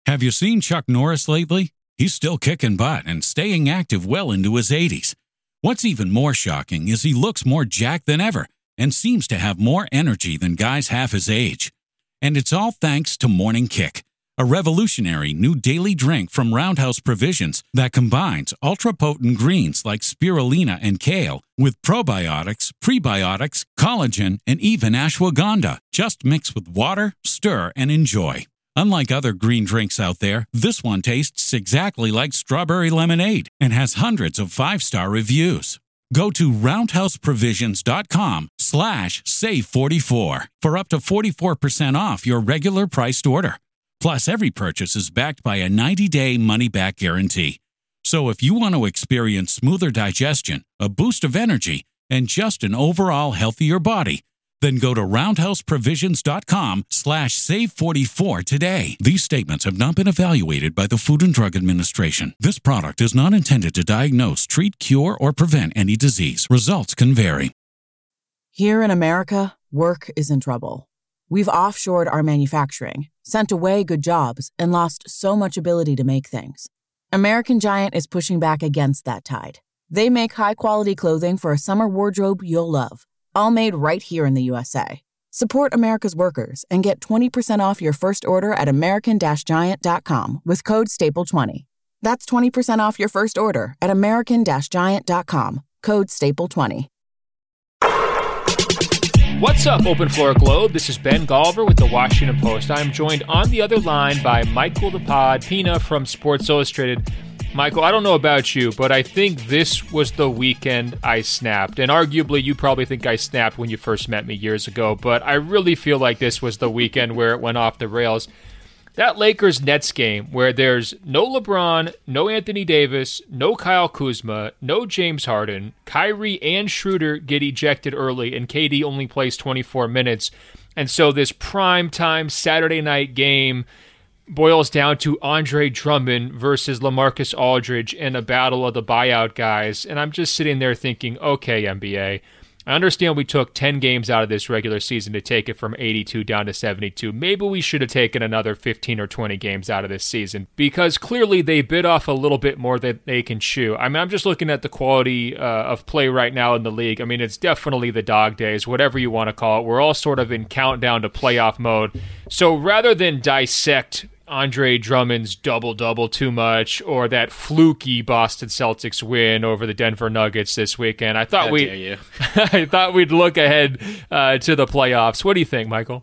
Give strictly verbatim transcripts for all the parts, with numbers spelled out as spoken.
Have you seen Chuck Norris lately? He's still kicking butt and staying active well into his eighties. What's even more shocking is he looks more jacked than ever and seems to have more energy than guys half his age. And it's all thanks to Morning Kick, a revolutionary new daily drink from Roundhouse Provisions that combines ultra-potent greens like spirulina and kale with probiotics, prebiotics, collagen, and even ashwagandha. Just mix with water, stir, and enjoy. Unlike other green drinks out there, this one tastes exactly like strawberry lemonade and has hundreds of five-star reviews. Go to roundhouseprovisions.com slash save44 for up to forty-four percent off your regular priced order. Plus, every purchase is backed by a ninety-day money-back guarantee. So if you want to experience smoother digestion, a boost of energy, and just an overall healthier body, then go to roundhouseprovisions.com slash save44 today. These statements have not been evaluated by the Food and Drug Administration. This product is not intended to diagnose, treat, cure, or prevent any disease. Results can vary. Here in America, work is in trouble. We've offshored our manufacturing, sent away good jobs, and lost so much ability to make things. American Giant is pushing back against that tide. They make high-quality clothing for a summer wardrobe you'll love, all made right here in the U S A. Support America's workers and get twenty percent off your first order at american giant dot com with code staple twenty. That's twenty percent off your first order at american giant dot com, code staple twenty. What's up, Open Floor Globe? This is Ben Golliver with the Washington Post. I'm joined on the other line by Michael the Pod Pina from Sports Illustrated. Michael, I don't know about you, but I think this was the weekend I snapped. And arguably, you probably think I snapped when you first met me years ago, but I really feel like this was the weekend where it went off the rails. That Lakers-Nets game where there's no LeBron, no Anthony Davis, no Kyle Kuzma, no James Harden, Kyrie and Schroeder get ejected early, and K D only plays twenty-four minutes. And so this prime-time Saturday night game boils down to Andre Drummond versus LaMarcus Aldridge in a battle of the buyout guys. And I'm just sitting there thinking, okay, N B A, I understand we took ten games out of this regular season to take it from eighty-two down to seventy-two. Maybe we should have taken another fifteen or twenty games out of this season, because clearly they bit off a little bit more than they can chew. I mean, I'm just looking at the quality uh, of play right now in the league. I mean, it's definitely the dog days, whatever you want to call it. We're all sort of in countdown to playoff mode. So rather than dissect Andre Drummond's double-double too much, or that fluky Boston Celtics win over the Denver Nuggets this weekend, I thought we I thought we'd look ahead uh, to the playoffs. What do you think, Michael?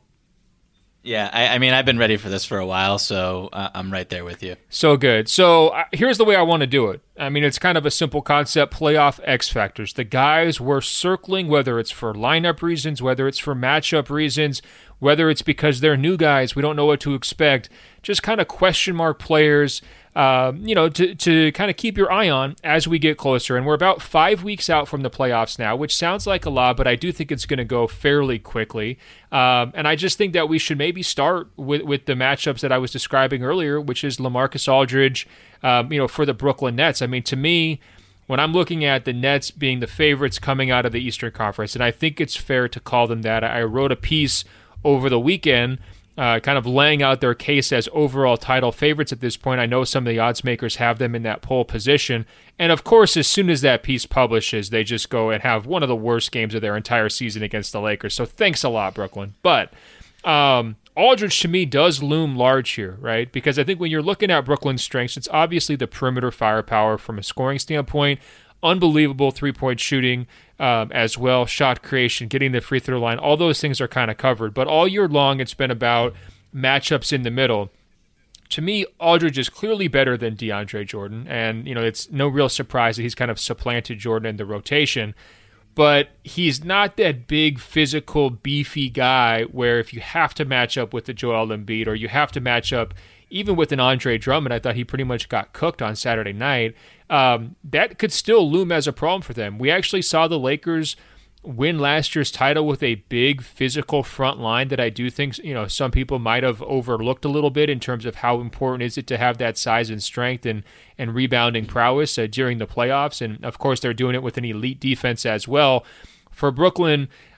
Yeah, I, I mean, I've been ready for this for a while, so uh, I'm right there with you. So good. So uh, here's the way I want to do it. I mean, it's kind of a simple concept, playoff X factors. The guys we're circling, whether it's for lineup reasons, whether it's for matchup reasons, whether it's because they're new guys, we don't know what to expect, just kind of question mark players, uh, you know, to, to kind of keep your eye on as we get closer. And we're about five weeks out from the playoffs now, which sounds like a lot, but I do think it's going to go fairly quickly. Um, and I just think that we should maybe start with, with the matchups that I was describing earlier, which is LaMarcus Aldridge, um, you know, for the Brooklyn Nets. I mean, to me, when I'm looking at the Nets being the favorites coming out of the Eastern Conference, and I think it's fair to call them that, I wrote a piece over the weekend uh, kind of laying out their case as overall title favorites at this point. I know some of the odds makers have them in that pole position. And of course, as soon as that piece publishes, they just go and have one of the worst games of their entire season against the Lakers. So thanks a lot, Brooklyn. But um, Aldridge, to me, does loom large here, right? Because I think when you're looking at Brooklyn's strengths, it's obviously the perimeter firepower from a scoring standpoint. Unbelievable three-point shooting um, as well, shot creation, getting the free throw line. All those things are kind of covered. But all year long, it's been about matchups in the middle. To me, Aldridge is clearly better than DeAndre Jordan. And, you know, it's no real surprise that he's kind of supplanted Jordan in the rotation. But he's not that big, physical, beefy guy where if you have to match up with the Joel Embiid or you have to match up even with an Andre Drummond, I thought he pretty much got cooked on Saturday night. Um, that could still loom as a problem for them. We actually saw the Lakers win last year's title with a big physical front line that I do think, you know, some people might have overlooked a little bit in terms of how important is it to have that size and strength and, and rebounding prowess uh, during the playoffs. And of course, they're doing it with an elite defense as well. For Brooklyn,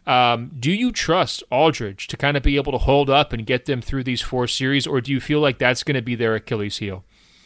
Um, do you trust Aldridge to kind of be able to hold up and get them through these four series, or do you feel like that's going to be their Achilles heel?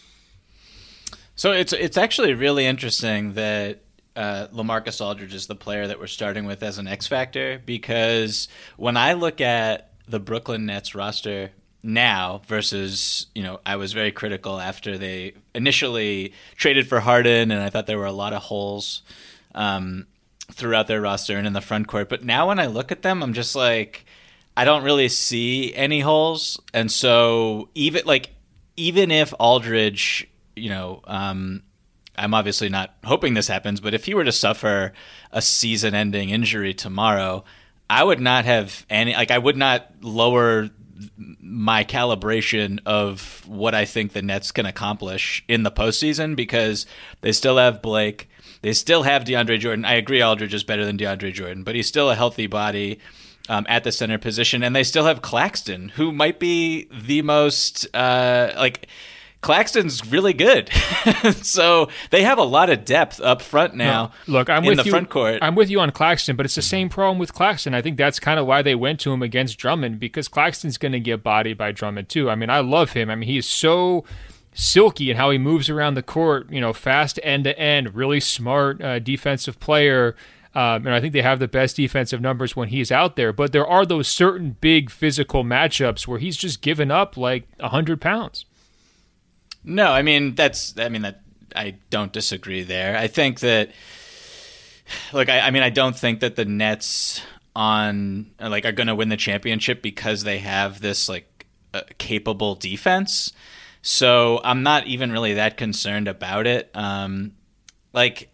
So it's it's actually really interesting that uh, LaMarcus Aldridge is the player that we're starting with as an X factor, because when I look at the Brooklyn Nets roster now versus, you know, I was very critical after they initially traded for Harden, and I thought there were a lot of holes um, throughout their roster and in the front court. But now when I look at them, I'm just like, I don't really see any holes. And so even like even if Aldridge, you know, um, I'm obviously not hoping this happens, but if he were to suffer a season-ending injury tomorrow, I would not have any, like I would not lower my calibration of what I think the Nets can accomplish in the postseason, because they still have Blake, they still have DeAndre Jordan. I agree Aldridge is better than DeAndre Jordan, but he's still a healthy body um, at the center position, and they still have Claxton, who might be the most uh, like. Claxton's really good. So they have a lot of depth up front now. No, look, I'm in with the you. front court. I'm with you on Claxton, but it's the same problem with Claxton. I think that's kind of why they went to him against Drummond, because Claxton's going to get bodied by Drummond too. I mean, I love him. I mean, he is so silky in how he moves around the court, you know, fast end to end, really smart uh, defensive player. Um, and I think they have the best defensive numbers when he's out there. But there are those certain big physical matchups where he's just given up like one hundred pounds. No, I mean that's. I mean that. I don't disagree there. I think that. Look, I, I mean, I don't think that the Nets on like are going to win the championship because they have this like uh, capable defense. So I'm not even really that concerned about it. Um, like.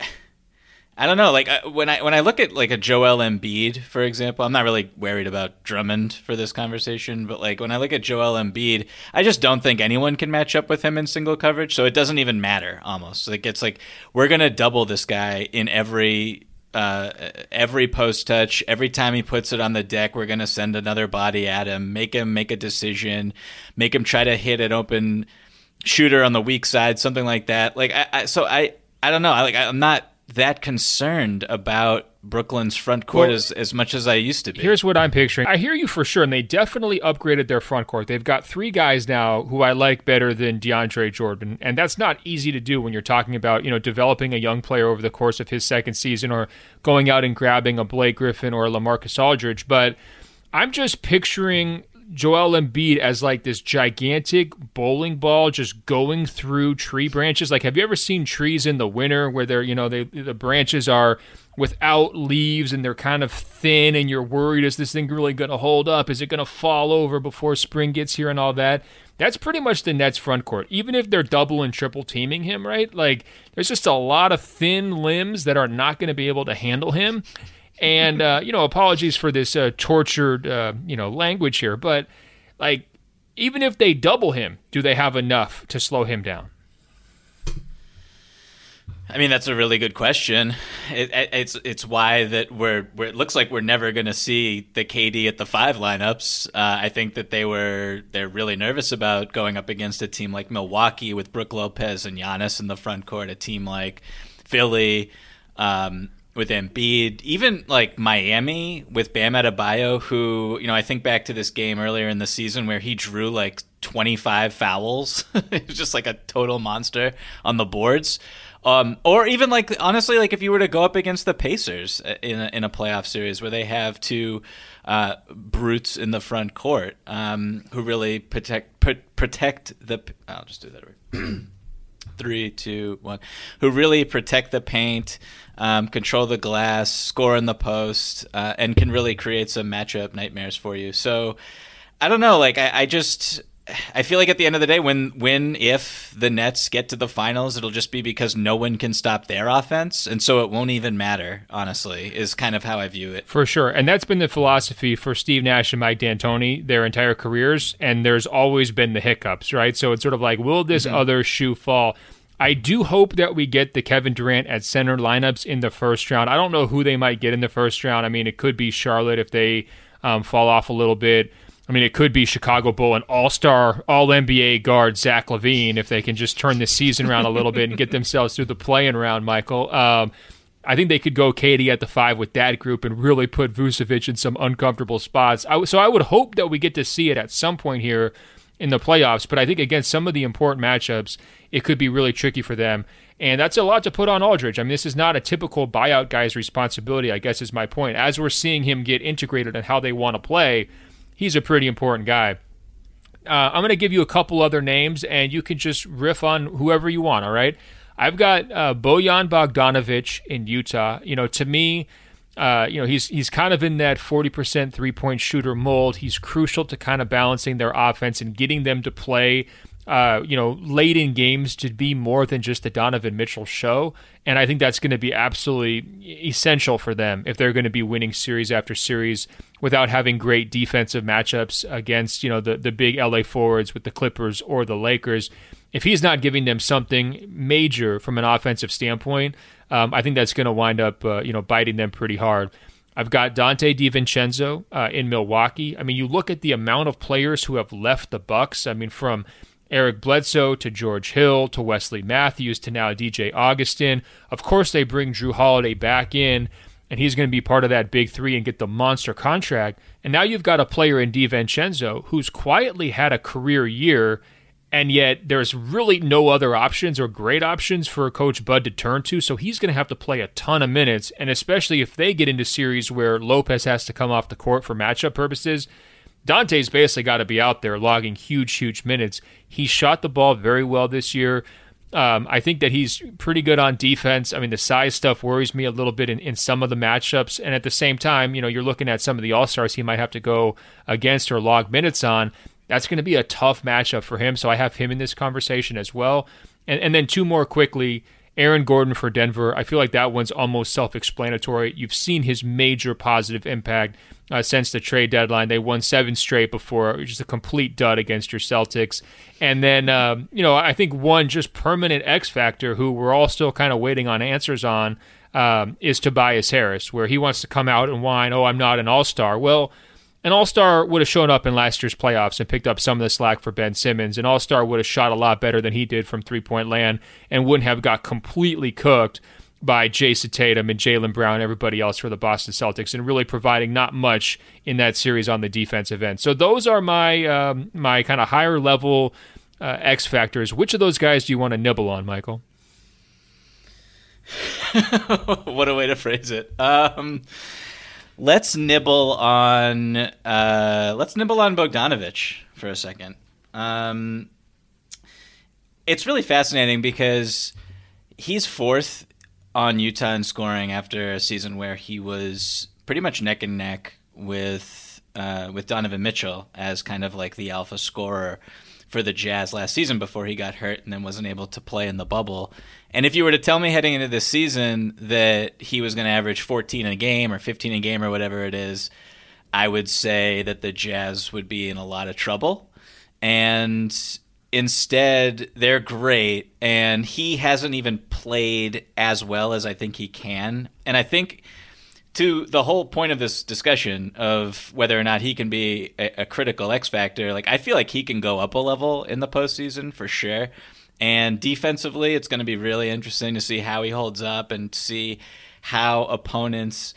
I don't know. Like when I when I look at like a Joel Embiid, for example, I'm not really worried about Drummond for this conversation, but like when I look at Joel Embiid, I just don't think anyone can match up with him in single coverage. So it doesn't even matter almost. Like it's like we're gonna double this guy in every uh, every post touch. Every time he puts it on the deck, we're gonna send another body at him, make him make a decision, make him try to hit an open shooter on the weak side, something like that. Like I, I so I I don't know. I like I'm not that concerned about Brooklyn's front court well, as, as much as I used to be. Here's what I'm picturing. I hear you for sure, and they definitely upgraded their front court. They've got three guys now who I like better than DeAndre Jordan, and that's not easy to do when you're talking about, you know, developing a young player over the course of his second season or going out and grabbing a Blake Griffin or a LaMarcus Aldridge. But I'm just picturing Joel Embiid as like this gigantic bowling ball just going through tree branches. Like, have you ever seen trees in the winter where they're, you know, they, the branches are without leaves and they're kind of thin and you're worried, is this thing really going to hold up? Is it going to fall over before spring gets here and all that? That's pretty much the Nets front court. Even if they're double and triple teaming him, right? Like, there's just a lot of thin limbs that are not going to be able to handle him. And, uh, you know, apologies for this uh, tortured, uh, you know, language here, but, like, even if they double him, do they have enough to slow him down? I mean, that's a really good question. It, it's it's why that we're, we're it looks like we're never going to see the K D at the five lineups. Uh, I think that they were they're really nervous about going up against a team like Milwaukee with Brook Lopez and Giannis in the front court, a team like Philly, um, with Embiid, even like Miami with Bam Adebayo, who, you know, I think back to this game earlier in the season where he drew like twenty-five fouls. It was just like a total monster on the boards. Um, or even like, honestly, like if you were to go up against the Pacers in a, in a playoff series where they have two uh, brutes in the front court um, who really protect pr- protect the. I'll just do that. Right. Three, two, one. Who really protect the paint, um, control the glass, score in the post, uh, and can really create some matchup nightmares for you. So I don't know. Like I, I just I feel like at the end of the day, when when if the Nets get to the finals, it'll just be because no one can stop their offense, and so it won't even matter. Honestly, is kind of how I view it. For sure, and that's been the philosophy for Steve Nash and Mike D'Antoni their entire careers, and there's always been the hiccups, right? So it's sort of like, will this mm-hmm. other shoe fall? I do hope that we get the Kevin Durant at center lineups in the first round. I don't know who they might get in the first round. I mean, it could be Charlotte if they um, fall off a little bit. I mean, it could be Chicago Bull and all-star, all-N B A guard Zach LaVine if they can just turn this season around a little bit and get themselves through the play-in round, Michael. Um, I think they could go K D at the five with that group and really put Vucevic in some uncomfortable spots. I, so I would hope that we get to see it at some point here in the playoffs, but I think against some of the important matchups, it could be really tricky for them. And that's a lot to put on Aldridge. I mean, this is not a typical buyout guy's responsibility, I guess is my point. As we're seeing him get integrated in how they want to play, he's a pretty important guy. Uh, I'm going to give you a couple other names, and you can just riff on whoever you want, all right? I've got uh, Bojan Bogdanovic in Utah. You know, to me, uh, you know, he's he's kind of in that forty percent three-point shooter mold. He's crucial to kind of balancing their offense and getting them to play, uh, you know, late in games to be more than just the Donovan Mitchell show. And I think that's going to be absolutely essential for them if they're going to be winning series after series without having great defensive matchups against, you know, the, the big L A forwards with the Clippers or the Lakers. If he's not giving them something major from an offensive standpoint, um, I think that's going to wind up, uh, you know, biting them pretty hard. I've got Dante DiVincenzo uh, in Milwaukee. I mean, you look at the amount of players who have left the Bucks. I mean, from Eric Bledsoe to George Hill to Wesley Matthews to now D J Augustin. Of course, they bring Drew Holiday back in, and he's going to be part of that big three and get the monster contract. And now you've got a player in DiVincenzo who's quietly had a career year, and yet there's really no other options or great options for Coach Bud to turn to, so he's going to have to play a ton of minutes, and especially if they get into series where Lopez has to come off the court for matchup purposes, Dante's basically got to be out there logging huge, huge minutes. He shot the ball very well this year. Um, I think that he's pretty good on defense. I mean, the size stuff worries me a little bit in, in some of the matchups, and at the same time, you know, you're looking at some of the All-Stars he might have to go against or log minutes on. That's going to be a tough matchup for him, so I have him in this conversation as well. And, and then two more quickly, Aaron Gordon for Denver. I feel like that one's almost self-explanatory. You've seen his major positive impact uh, since the trade deadline. They won seven straight before, just a complete dud against your Celtics. And then, um, you know, I think one just permanent X factor who we're all still kind of waiting on answers on um, is Tobias Harris, where he wants to come out and whine, oh, I'm not an all-star. Well, an all-star would have shown up in last year's playoffs and picked up some of the slack for Ben Simmons. An all-star would have shot a lot better than he did from three-point land and wouldn't have got completely cooked by Jason Tatum and Jaylen Brown and everybody else for the Boston Celtics, and really providing not much in that series on the defensive end. So those are my um, my kind of higher-level uh, X factors. Which of those guys do you want to nibble on, Michael? What a way to phrase it. Um... Let's nibble on uh, let's nibble on Bogdanovic for a second. Um, it's really fascinating because he's fourth on Utah in scoring after a season where he was pretty much neck and neck with uh, with Donovan Mitchell as kind of like the alpha scorer for the Jazz last season before he got hurt and then wasn't able to play in the bubble. And if you were to tell me heading into this season that he was going to average fourteen a game or fifteen a game or whatever it is, I would say that the Jazz would be in a lot of trouble. And instead, they're great, and he hasn't even played as well as I think he can. And I think to the whole point of this discussion of whether or not he can be a, a critical X factor, like I feel like he can go up a level in the postseason for sure. And defensively, it's going to be really interesting to see how he holds up and see how opponents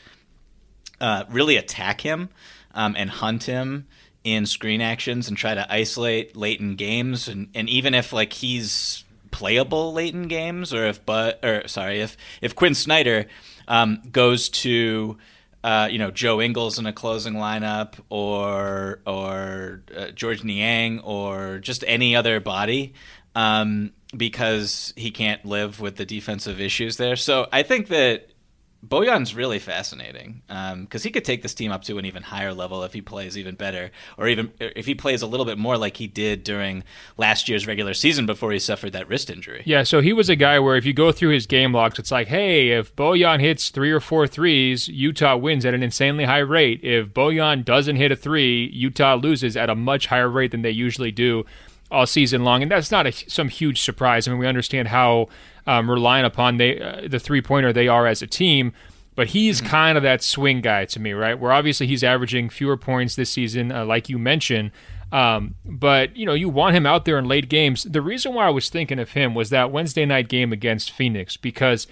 uh, really attack him um, and hunt him in screen actions and try to isolate late in games. And, and even if like he's playable late in games, or if but or sorry, if if Quinn Snyder um, goes to uh, you know Joe Ingles in a closing lineup, or or uh, George Niang, or just any other body. Um, because he can't live with the defensive issues there. So I think that Bojan's really fascinating because um, he could take this team up to an even higher level if he plays even better, or even if he plays a little bit more like he did during last year's regular season before he suffered that wrist injury. Yeah, so he was a guy where if you go through his game logs, it's like, hey, if Bojan hits three or four threes, Utah wins at an insanely high rate. If Bojan doesn't hit a three, Utah loses at a much higher rate than they usually do all season long, and that's not a, some huge surprise. I mean, we understand how um, reliant upon they, uh, the three-pointer they are as a team, but he's mm-hmm. kind of that swing guy to me, right? Where obviously he's averaging fewer points this season, uh, like you mentioned, um, but you know you want him out there in late games. The reason why I was thinking of him was that Wednesday night game against Phoenix, because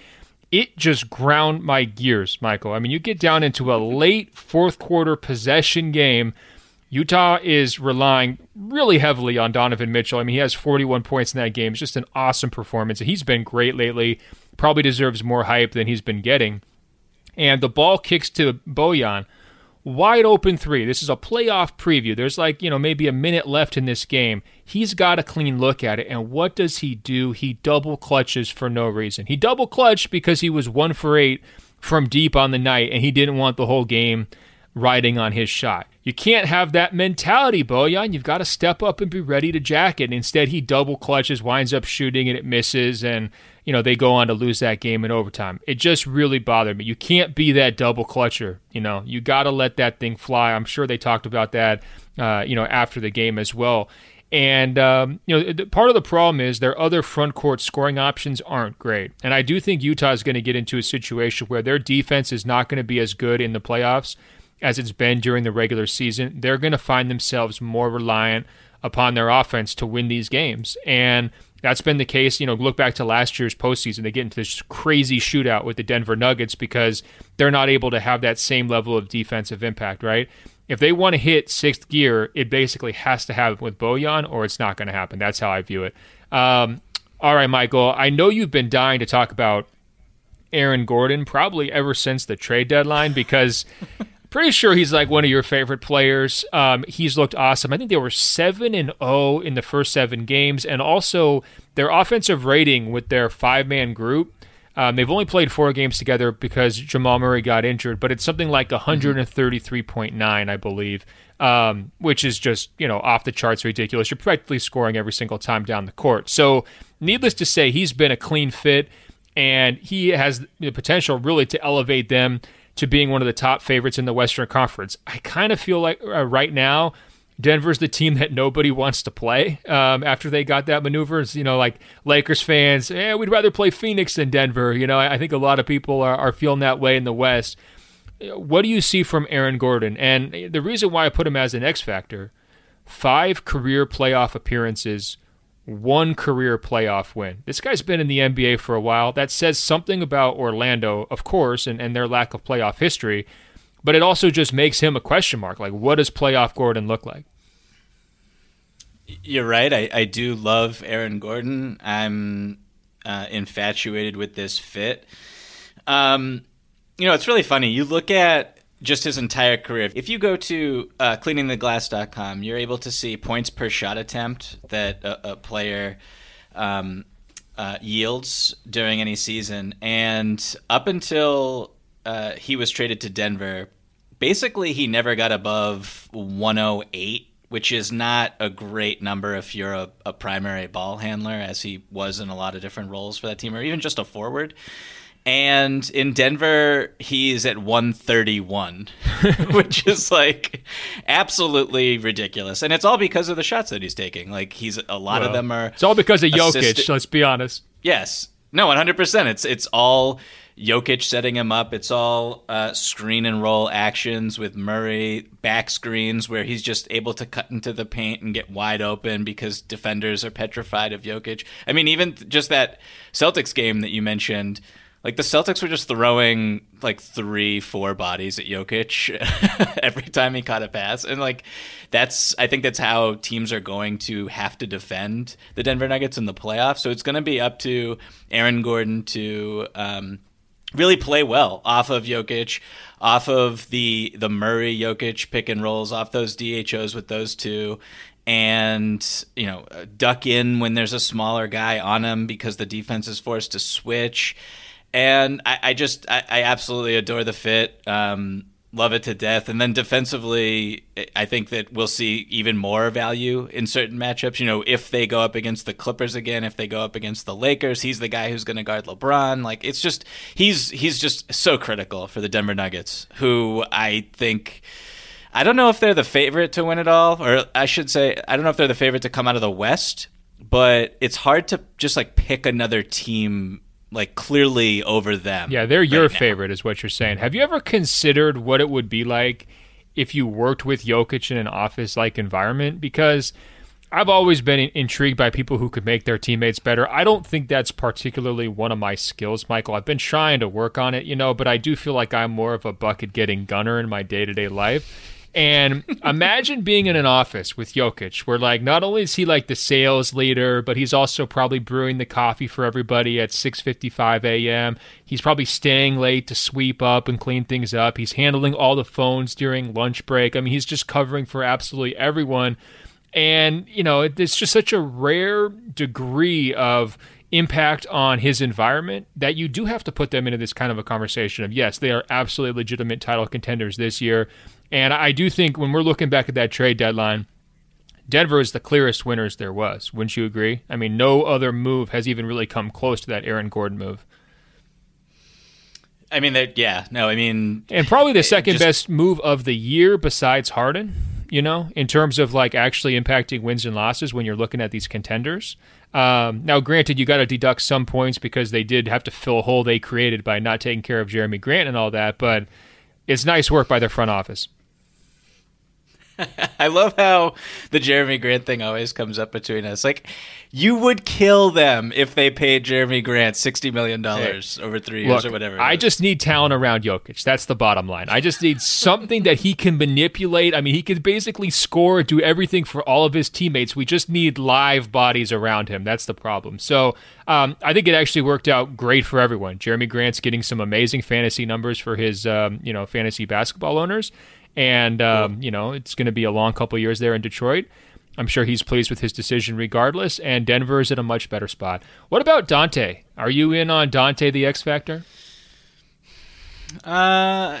it just ground my gears, Michael. I mean, you get down into a late fourth quarter possession game. Utah is relying really heavily on Donovan Mitchell. I mean, he has forty-one points in that game. It's just an awesome performance. He's been great lately. Probably deserves more hype than he's been getting. And the ball kicks to Bojan. Wide open three. This is a playoff preview. There's like, you know, maybe a minute left in this game. He's got a clean look at it. And what does he do? He double clutches for no reason. He double clutched because he was one for eight from deep on the night, and he didn't want the whole game riding on his shot. You can't have that mentality, Bojan. You've got to step up and be ready to jack it. And instead, he double clutches, winds up shooting, and it misses. And, you know, they go on to lose that game in overtime. It just really bothered me. You can't be that double clutcher. You know, you got to let that thing fly. I'm sure they talked about that, uh, you know, after the game as well. And, um, you know, part of the problem is their other front court scoring options aren't great. And I do think Utah is going to get into a situation where their defense is not going to be as good in the playoffs as it's been during the regular season. They're going to find themselves more reliant upon their offense to win these games. And that's been the case. You know, look back to last year's postseason. They get into this crazy shootout with the Denver Nuggets because they're not able to have that same level of defensive impact, right? If they want to hit sixth gear, it basically has to happen with Bojan, or it's not going to happen. That's how I view it. Um, all right, Michael, I know you've been dying to talk about Aaron Gordon probably ever since the trade deadline because pretty sure he's like one of your favorite players. Um, he's looked awesome. I think they were seven and zero in the first seven games, and also their offensive rating with their five-man group. Um, they've only played four games together because Jamal Murray got injured, but it's something like one thirty-three point nine, I believe, um, which is just, you know, off the charts ridiculous. You're practically scoring every single time down the court. So, needless to say, he's been a clean fit, and he has the potential really to elevate them to being one of the top favorites in the Western Conference. I kind of feel like uh, right now, Denver's the team that nobody wants to play um, after they got that maneuver. It's, you know, like Lakers fans, eh, we'd rather play Phoenix than Denver. You know, I, I think a lot of people are, are feeling that way in the West. What do you see from Aaron Gordon? And the reason why I put him as an X factor, five career playoff appearances, one career playoff win. This guy's been in the N B A for a while. That says something about Orlando, of course, and, and their lack of playoff history, but it also just makes him a question mark. Like, what does playoff Gordon look like? You're right. I, I do love Aaron Gordon. I'm uh, infatuated with this fit. Um, you know, it's really funny. You look at just his entire career. If you go to uh, cleaning the glass dot com, you're able to see points per shot attempt that a, a player um, uh, yields during any season. And up until uh, he was traded to Denver, basically he never got above one oh eight, which is not a great number if you're a, a primary ball handler, as he was in a lot of different roles for that team, or even just a forward. And in Denver, he's at one thirty-one, which is like absolutely ridiculous. And it's all because of the shots that he's taking. Like he's a lot well, of them are. It's all because of Jokic. Assisted. Let's be honest. Yes, no, one hundred percent. It's it's all Jokic setting him up. It's all uh, screen and roll actions with Murray, back screens where he's just able to cut into the paint and get wide open because defenders are petrified of Jokic. I mean, even just that Celtics game that you mentioned. Like, the Celtics were just throwing, like, three, four bodies at Jokic every time he caught a pass. And, like, that's – I think that's how teams are going to have to defend the Denver Nuggets in the playoffs. So it's going to be up to Aaron Gordon to um, really play well off of Jokic, off of the, the Murray-Jokic pick and rolls, off those D H Os with those two. And, you know, duck in when there's a smaller guy on him because the defense is forced to switch. And I, I just, I, I absolutely adore the fit, um, love it to death. And then defensively, I think that we'll see even more value in certain matchups. You know, if they go up against the Clippers again, if they go up against the Lakers, he's the guy who's going to guard LeBron. Like, it's just, he's he's just so critical for the Denver Nuggets, who I think, I don't know if they're the favorite to win it all, or I should say, I don't know if they're the favorite to come out of the West, but it's hard to just, like, pick another team like clearly over them. Yeah, they're your right now. favorite is what you're saying. Have you ever considered what it would be like if you worked with Jokic in an office-like environment? Because I've always been intrigued by people who could make their teammates better. I don't think that's particularly one of my skills, Michael. I've been trying to work on it, you know, but I do feel like I'm more of a bucket-getting gunner in my day-to-day life. And imagine being in an office with Jokic, where like not only is he like the sales leader, but he's also probably brewing the coffee for everybody at six fifty-five a.m. He's probably staying late to sweep up and clean things up. He's handling all the phones during lunch break. I mean, he's just covering for absolutely everyone. And, you know, it's just such a rare degree of impact on his environment that you do have to put them into this kind of a conversation of, yes, they are absolutely legitimate title contenders this year. And I do think when we're looking back at that trade deadline, Denver is the clearest winners there was. Wouldn't you agree? I mean, no other move has even really come close to that Aaron Gordon move. I mean, yeah, no, I mean... And probably the second just, best move of the year besides Harden, you know, in terms of like actually impacting wins and losses when you're looking at these contenders. Um, now, granted, you got to deduct some points because they did have to fill a hole they created by not taking care of Jeremy Grant and all that, but it's nice work by their front office. I love how the Jeremy Grant thing always comes up between us. Like, you would kill them if they paid Jeremy Grant sixty million dollars hey, over three years look, or whatever. I just need talent around Jokic. That's the bottom line. I just need something that he can manipulate. I mean, he can basically score, do everything for all of his teammates. We just need live bodies around him. That's the problem. So um, I think it actually worked out great for everyone. Jeremy Grant's getting some amazing fantasy numbers for his um, you know, fantasy basketball owners. And, um, cool. you know, it's going to be a long couple years there in Detroit. I'm sure he's pleased with his decision regardless, and Denver is in a much better spot. What about Dante? Are you in on Dante the X Factor? Uh,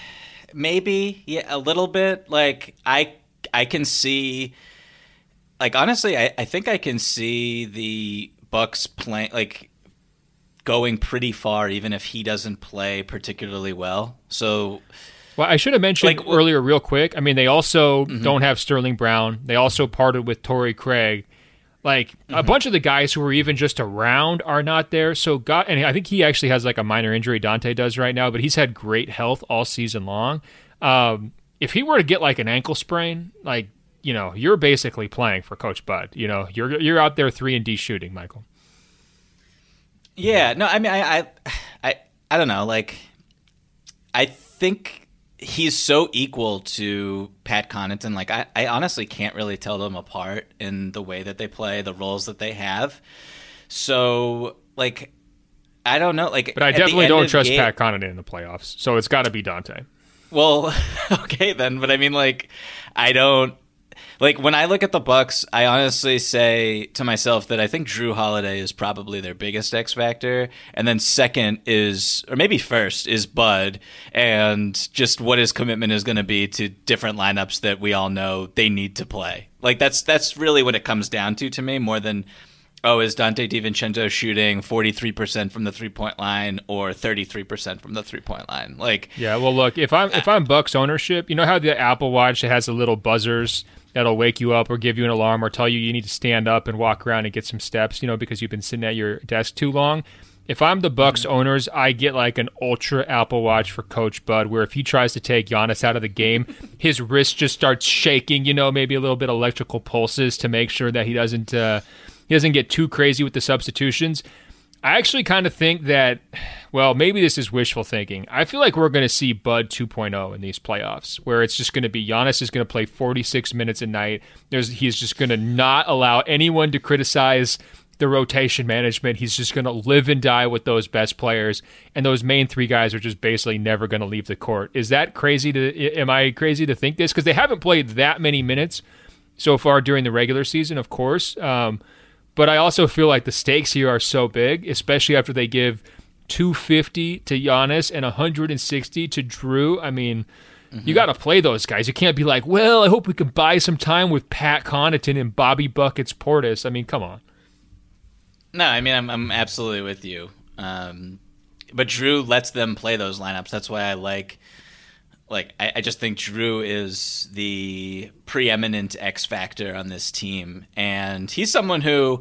maybe, yeah, a little bit. Like, I I can see, like, honestly, I, I think I can see the Bucks playing, like, going pretty far even if he doesn't play particularly well. So... Well, I should have mentioned like, earlier real quick. I mean, they also mm-hmm. don't have Sterling Brown. They also parted with Torrey Craig. Like, mm-hmm. a bunch of the guys who were even just around are not there. So, God, and I think he actually has like a minor injury, Dante does right now, but he's had great health all season long. Um, if he were to get like an ankle sprain, like, you know, you're basically playing for Coach Bud. You know, you're you're out there three and D shooting, Michael. Yeah, no, I mean, I, I, I, I don't know. Like, I think he's so equal to Pat Connaughton. Like, I, I honestly can't really tell them apart in the way that they play, the roles that they have. So, like, I don't know. Like, but I definitely don't trust game, Pat Connaughton in the playoffs. So it's got to be Dante. Well, okay then. But I mean, like, I don't. Like, when I look at the Bucks, I honestly say to myself that I think Jrue Holiday is probably their biggest X factor, and then second is, or maybe first, is Bud, and just what his commitment is going to be to different lineups that we all know they need to play. Like, that's that's really what it comes down to to me, more than, oh, is Dante DiVincenzo shooting forty-three percent from the three-point line or thirty-three percent from the three-point line? Like, yeah, well, look, if I'm if I'm Bucks ownership, you know how the Apple Watch has the little buzzers that'll wake you up or give you an alarm or tell you you need to stand up and walk around and get some steps, you know, because you've been sitting at your desk too long. If I'm the Bucks mm-hmm. owners, I get like an ultra Apple Watch for Coach Bud, where if he tries to take Giannis out of the game, his wrist just starts shaking, you know, maybe a little bit of electrical pulses to make sure that he doesn't uh, he doesn't get too crazy with the substitutions. I actually kind of think that, well, maybe this is wishful thinking. I feel like we're going to see Bud two point oh in these playoffs, where it's just going to be Giannis is going to play forty-six minutes a night. There's, he's just going to not allow anyone to criticize the rotation management. He's just going to live and die with those best players, and those main three guys are just basically never going to leave the court. Is that crazy? To Am I crazy to think this? Because they haven't played that many minutes so far during the regular season, of course. Um, But I also feel like the stakes here are so big, especially after they give two fifty to Giannis and one hundred sixty to Jrue. I mean, mm-hmm. you got to play those guys. You can't be like, well, I hope we can buy some time with Pat Connaughton and Bobby Buckets Portis. I mean, come on. No, I mean, I'm I'm absolutely with you. Um, but Jrue lets them play those lineups. That's why I like. Like, I, I just think Jrue is the preeminent X factor on this team. And he's someone who,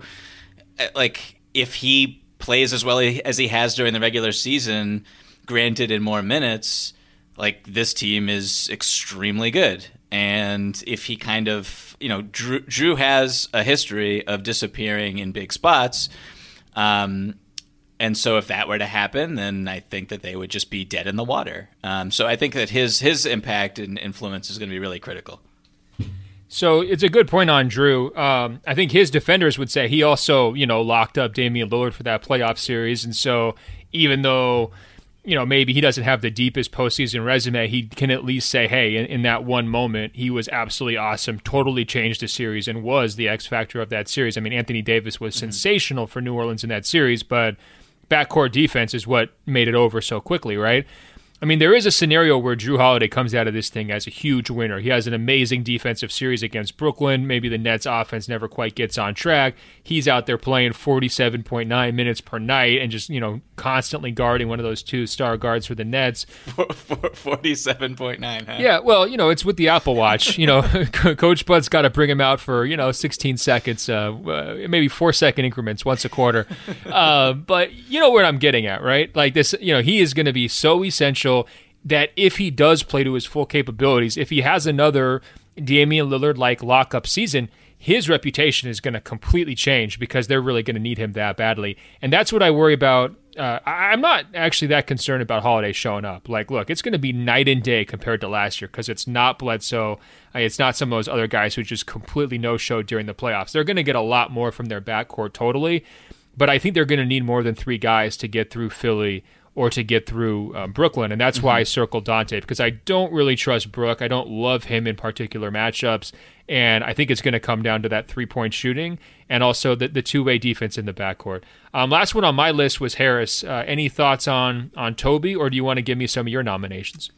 like, if he plays as well as he has during the regular season, granted in more minutes, like, this team is extremely good. And if he kind of, you know, Drew, Drew has a history of disappearing in big spots. Um, and so if that were to happen, then I think that they would just be dead in the water. Um, so I think that his his impact and influence is going to be really critical. So it's a good point on Drew. Um, I think his defenders would say he also, you know, locked up Damian Lillard for that playoff series. And so even though, you know, maybe he doesn't have the deepest postseason resume, he can at least say, hey, in, in that one moment, he was absolutely awesome, totally changed the series and was the X factor of that series. I mean, Anthony Davis was mm-hmm. sensational for New Orleans in that series, but backcourt defense is what made it over so quickly, right? I mean, there is a scenario where Drew Holiday comes out of this thing as a huge winner. He has an amazing defensive series against Brooklyn. Maybe the Nets offense never quite gets on track. He's out there playing forty-seven point nine minutes per night and just, you know, constantly guarding one of those two star guards for the Nets. forty-seven point nine, huh? Yeah, well, you know, it's with the Apple Watch. You know, Coach Bud's got to bring him out for, you know, sixteen seconds, uh, uh, maybe four second increments once a quarter. uh, but you know what I'm getting at, right? Like this, you know, he is going to be so essential that if he does play to his full capabilities, if he has another Damian Lillard-like lockup season, his reputation is going to completely change because they're really going to need him that badly. And that's what I worry about. Uh, I'm not actually that concerned about Holiday showing up. Like, look, it's going to be night and day compared to last year because it's not Bledsoe. It's not some of those other guys who just completely no-showed during the playoffs. They're going to get a lot more from their backcourt totally, but I think they're going to need more than three guys to get through Philly or to get through um, Brooklyn. And that's mm-hmm. why I circled Dante, because I don't really trust Brook. I don't love him in particular matchups. And I think it's going to come down to that three-point shooting and also the, the two-way defense in the backcourt. Um, last one on my list was Harris. Uh, any thoughts on on Toby, or do you want to give me some of your nominations?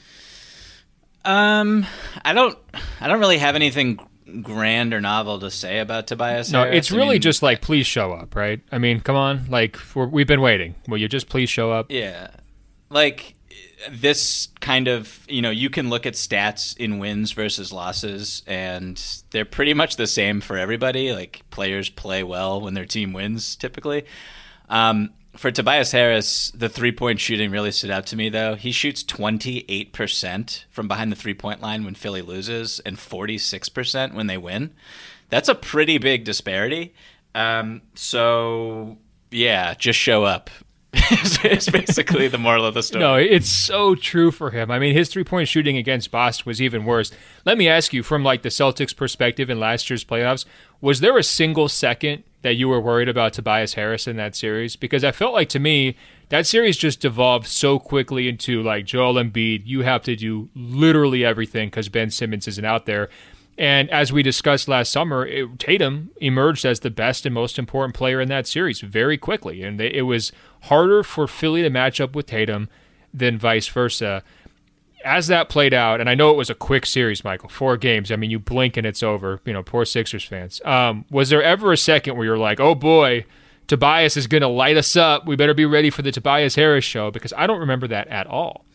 Um, I don't. I don't really have anything grand or novel to say about Tobias no, Harris. No, it's really I mean, just like, please show up, right? I mean, come on. Like, we're, we've been waiting. Will you just please show up? Yeah. Like, this kind of, you know, you can look at stats in wins versus losses, and they're pretty much the same for everybody. Like, players play well when their team wins, typically. Um, for Tobias Harris, the three-point shooting really stood out to me, though. He shoots twenty-eight percent from behind the three-point line when Philly loses and forty-six percent when they win. That's a pretty big disparity. Um, so, yeah, just show up. It's basically the moral of the story. No, it's so true for him. I mean, his three-point shooting against Boston was even worse. Let me ask you, from like the Celtics' perspective in last year's playoffs, was there a single second that you were worried about Tobias Harris in that series? Because I felt like, to me, that series just devolved so quickly into like Joel Embiid, you have to do literally everything because Ben Simmons isn't out there. And as we discussed last summer, it, Tatum emerged as the best and most important player in that series very quickly. And they, it was harder for Philly to match up with Tatum than vice versa. As that played out, and I know it was a quick series, Michael, four games. I mean, you blink and it's over. You know, poor Sixers fans. Um, was there ever a second where you're like, oh boy, Tobias is going to light us up. We better be ready for the Tobias Harris show? Because I don't remember that at all.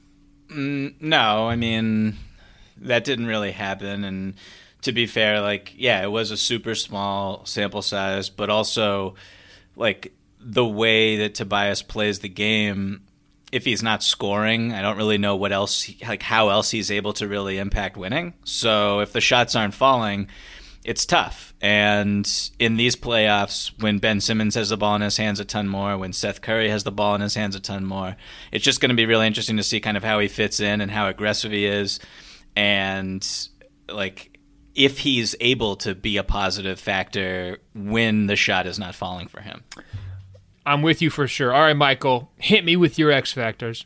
Mm, no, I mean, that didn't really happen. And to be fair, like, yeah, it was a super small sample size, but also, like, the way that Tobias plays the game, if he's not scoring, I don't really know what else, like, how else he's able to really impact winning. So if the shots aren't falling, it's tough. And in these playoffs, when Ben Simmons has the ball in his hands a ton more, when Seth Curry has the ball in his hands a ton more, it's just going to be really interesting to see kind of how he fits in and how aggressive he is. And, like, if he's able to be a positive factor when the shot is not falling for him. I'm with you for sure. All right, Michael, hit me with your X factors.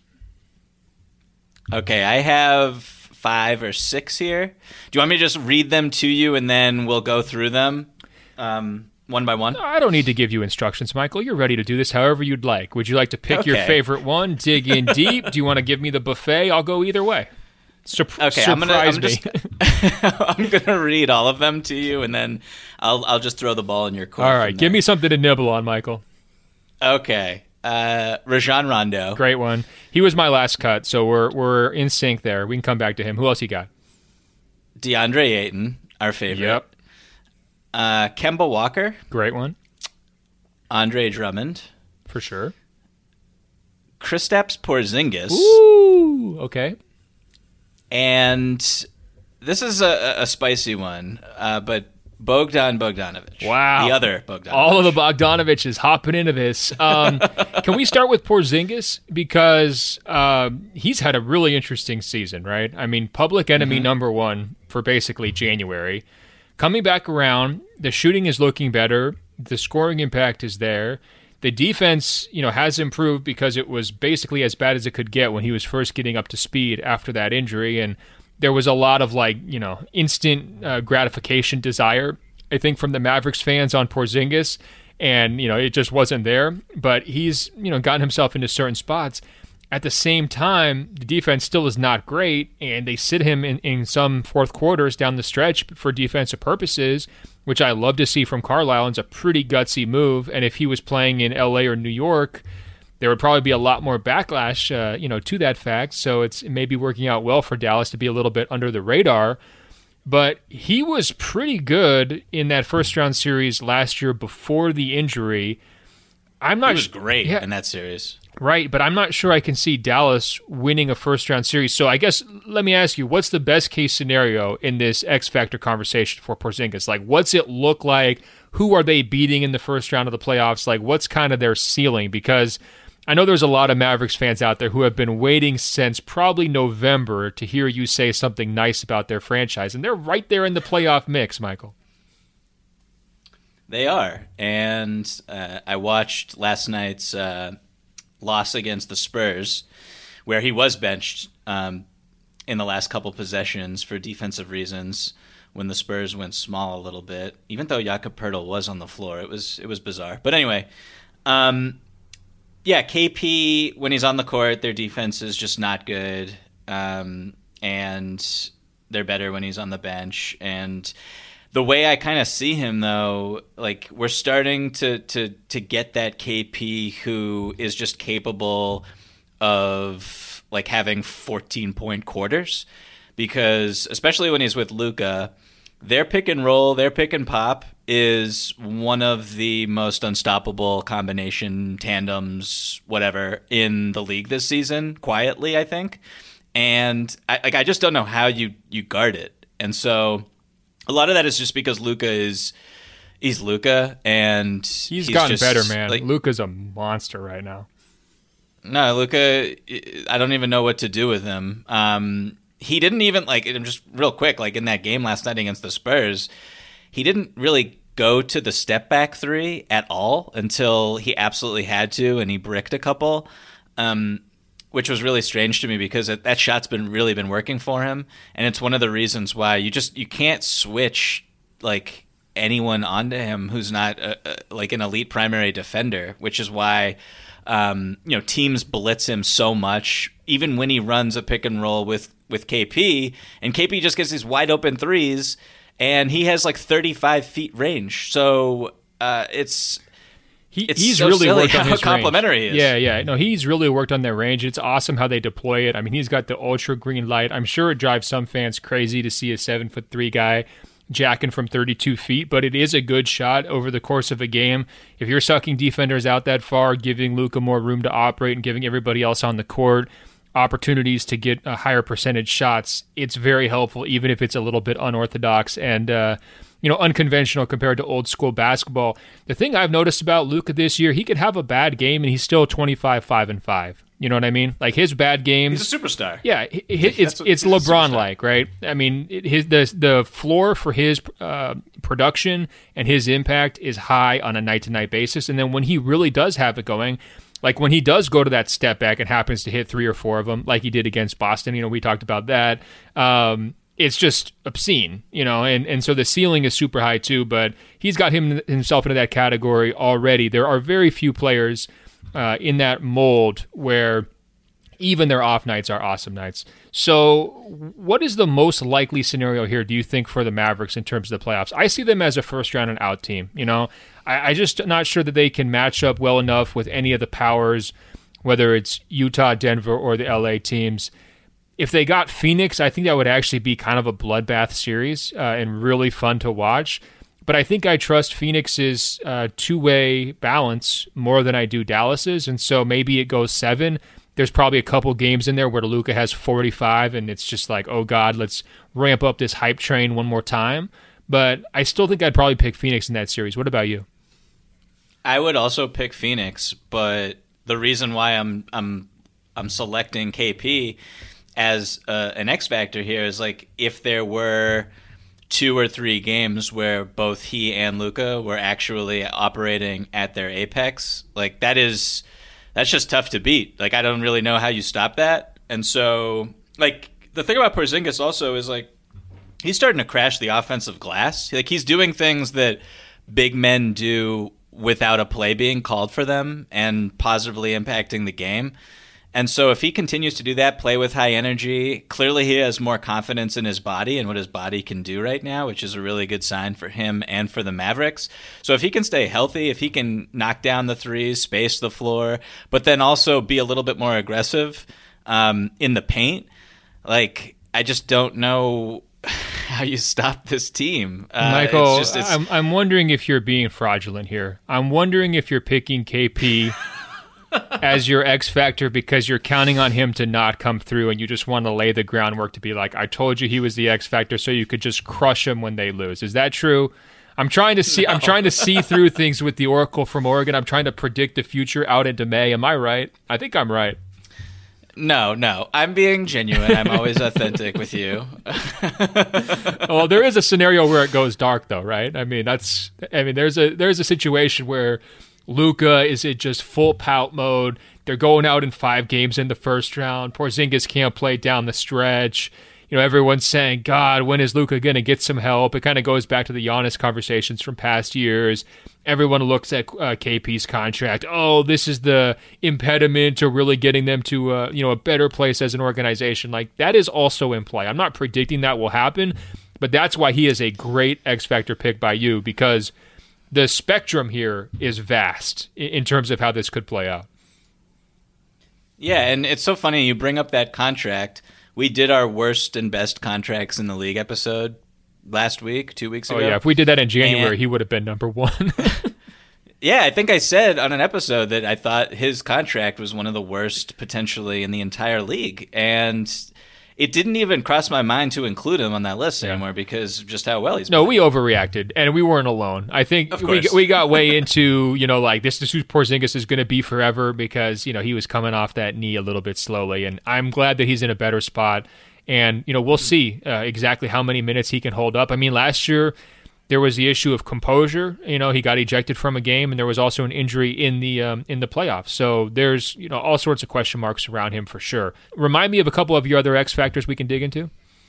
Okay, I have five or six here. Do you want me to just read them to you and then we'll go through them um, one by one? No, I don't need to give you instructions, Michael. You're ready to do this however you'd like. Would you like to pick okay. your favorite one, dig in deep? Do you want to give me the buffet? I'll go either way. Sur- okay, surprise I'm gonna, I'm me. Just, I'm gonna read all of them to you, and then I'll I'll just throw the ball in your court. All right, give me something to nibble on, Michael. Okay, uh, Rajon Rondo, great one. He was my last cut, so we're we're in sync there. We can come back to him. Who else you got? DeAndre Ayton, our favorite. Yep. Uh, Kemba Walker, great one. Andre Drummond, for sure. Kristaps Porzingis. Ooh, okay. And this is a, a spicy one, uh, but Bogdan Bogdanovic. Wow. The other Bogdanovic. All of the Bogdanovic is hopping into this. Um, can we start with Porzingis? Because uh, he's had a really interesting season, right? I mean, public enemy mm-hmm. number one for basically January. Coming back around, the shooting is looking better. The scoring impact is there. The defense, you know, has improved because it was basically as bad as it could get when he was first getting up to speed after that injury. And there was a lot of, like, you know, instant uh, gratification desire, I think, from the Mavericks fans on Porzingis. And, you know, it just wasn't there. But he's, you know, gotten himself into certain spots. At the same time, the defense still is not great, and they sit him in, in some fourth quarters down the stretch for defensive purposes, which I love to see from Carlisle. It's a pretty gutsy move. And if he was playing in L A or New York, there would probably be a lot more backlash, uh, you know, to that fact. So it's maybe working out well for Dallas to be a little bit under the radar. But he was pretty good in that first round series last year before the injury. I'm not. He was great yeah, in that series, right? But I'm not sure I can see Dallas winning a first round series. So I guess let me ask you, what's the best case scenario in this X Factor conversation for Porzingis? Like, what's it look like? Who are they beating in the first round of the playoffs? Like, what's kind of their ceiling? Because I know there's a lot of Mavericks fans out there who have been waiting since probably November to hear you say something nice about their franchise, and they're right there in the playoff mix, Michael. They are, and uh, I watched last night's uh, loss against the Spurs, where he was benched um, in the last couple possessions for defensive reasons when the Spurs went small a little bit, even though Jakob Poeltl was on the floor. It was it was bizarre. But anyway, um, yeah, K P, when he's on the court, their defense is just not good, um, and they're better when he's on the bench. And the way I kind of see him, though, like, we're starting to, to, to get that K P who is just capable of, like, having fourteen-point quarters, because especially when he's with Luka, their pick and roll, their pick and pop is one of the most unstoppable combination tandems, whatever, in the league this season, quietly, I think. And I, like, I just don't know how you, you guard it. And so a lot of that is just because Luka is he's Luka, and he's, he's gotten just, better, man. like, Luka's a monster right now. No, Luka, I don't even know what to do with him. Um, he didn't even, like, just real quick, like in that game last night against the Spurs, he didn't really go to the step back three at all until he absolutely had to, and he bricked a couple, um, which was really strange to me because that, that shot's been really been working for him, and it's one of the reasons why you just you can't switch like anyone onto him who's not a, a, like an elite primary defender, which is why um, you know teams blitz him so much, even when he runs a pick and roll with with K P, and K P just gets these wide open threes. And he has like thirty-five feet range, so uh, it's he, it's he's so really silly worked on how his complimentary range. he is. Yeah, yeah. No, he's really worked on their range. It's awesome how they deploy it. I mean, he's got the ultra green light. I'm sure it drives some fans crazy to see a seven foot three guy jacking from thirty-two feet, but it is a good shot over the course of a game. If you're sucking defenders out that far, giving Luka more room to operate and giving everybody else on the court opportunities to get a higher percentage shots, it's very helpful, even if it's a little bit unorthodox and uh, you know unconventional compared to old school basketball. The thing I've noticed about Luka this year, he could have a bad game and he's still twenty-five, five, and five. You know what I mean? Like his bad games. He's a superstar. Yeah, it's what, it's LeBron-like, right? I mean, his the the floor for his uh, production and his impact is high on a night-to-night basis, and then when he really does have it going, like when he does go to that step back and happens to hit three or four of them, like he did against Boston, you know, we talked about that. Um, it's just obscene, you know, and, and so the ceiling is super high too, but he's got him himself into that category already. There are very few players uh, in that mold where even their off nights are awesome nights. So what is the most likely scenario here, do you think, for the Mavericks in terms of the playoffs? I see them as a first round and out team. You know, I, I just not sure that they can match up well enough with any of the powers, whether it's Utah, Denver, or the L A teams. If they got Phoenix, I think that would actually be kind of a bloodbath series uh, and really fun to watch. But I think I trust Phoenix's uh, two-way balance more than I do Dallas's, and so maybe it goes seven. there's probably a couple games in there where Luka has forty-five, and it's just like, oh God, let's ramp up this hype train one more time. But I still think I'd probably pick Phoenix in that series. What about you? I would also pick Phoenix, but the reason why I'm I'm I'm selecting K P as uh, an X factor here is like if there were two or three games where both he and Luka were actually operating at their apex, like that is that's just tough to beat. Like I don't really know how you stop that. And so like the thing about Porzingis also is like he's starting to crash the offensive glass. Like he's doing things that big men do without a play being called for them and positively impacting the game. And so if he continues to do that, play with high energy, clearly he has more confidence in his body and what his body can do right now, which is a really good sign for him and for the Mavericks. So if he can stay healthy, if he can knock down the threes, space the floor, but then also be a little bit more aggressive um, in the paint, like I just don't know how you stop this team. Uh, Michael, it's just, it's... I'm, I'm wondering if you're being fraudulent here. I'm wondering if you're picking K P as your X factor because you're counting on him to not come through and you just want to lay the groundwork to be like, I told you he was the X factor so you could just crush him when they lose. Is that true? I'm trying to see no. I'm trying to see through things with the Oracle from Oregon. I'm trying to predict the future out into May. Am I right? I think I'm right. No, no. I'm being genuine. I'm always authentic with you. Well, there is a scenario where it goes dark though, right? I mean, that's I mean, there's a there's a situation where Luka is in just full pout mode. They're going out in five games in the first round. Porzingis can't play down the stretch. You know, everyone's saying, God, when is Luka going to get some help? It kind of goes back to the Giannis conversations from past years. Everyone looks at uh, K P's contract. Oh, this is the impediment to really getting them to uh, you know, a better place as an organization. Like, that is also in play. I'm not predicting that will happen, but that's why he is a great X Factor pick by you, because the spectrum here is vast in terms of how this could play out. Yeah, and it's so funny you bring up that contract. We did our worst and best contracts in the league episode last week, two weeks ago. Oh, yeah. If we did that in January, and he would have been number one. Yeah, I think I said on an episode that I thought his contract was one of the worst potentially in the entire league. And it didn't even cross my mind to include him on that list yeah. anymore because of just how well he's No, playing. we overreacted, and we weren't alone. I think we we got way into, you know, like, this is who Porzingis is going to be forever because, you know, he was coming off that knee a little bit slowly, and I'm glad that he's in a better spot. And, you know, we'll see uh, exactly how many minutes he can hold up. I mean, last year there was the issue of composure. You know, he got ejected from a game, and there was also an injury in the um, in the playoffs. So there's, you know, all sorts of question marks around him for sure. Remind me of a couple of your other X factors we can dig into.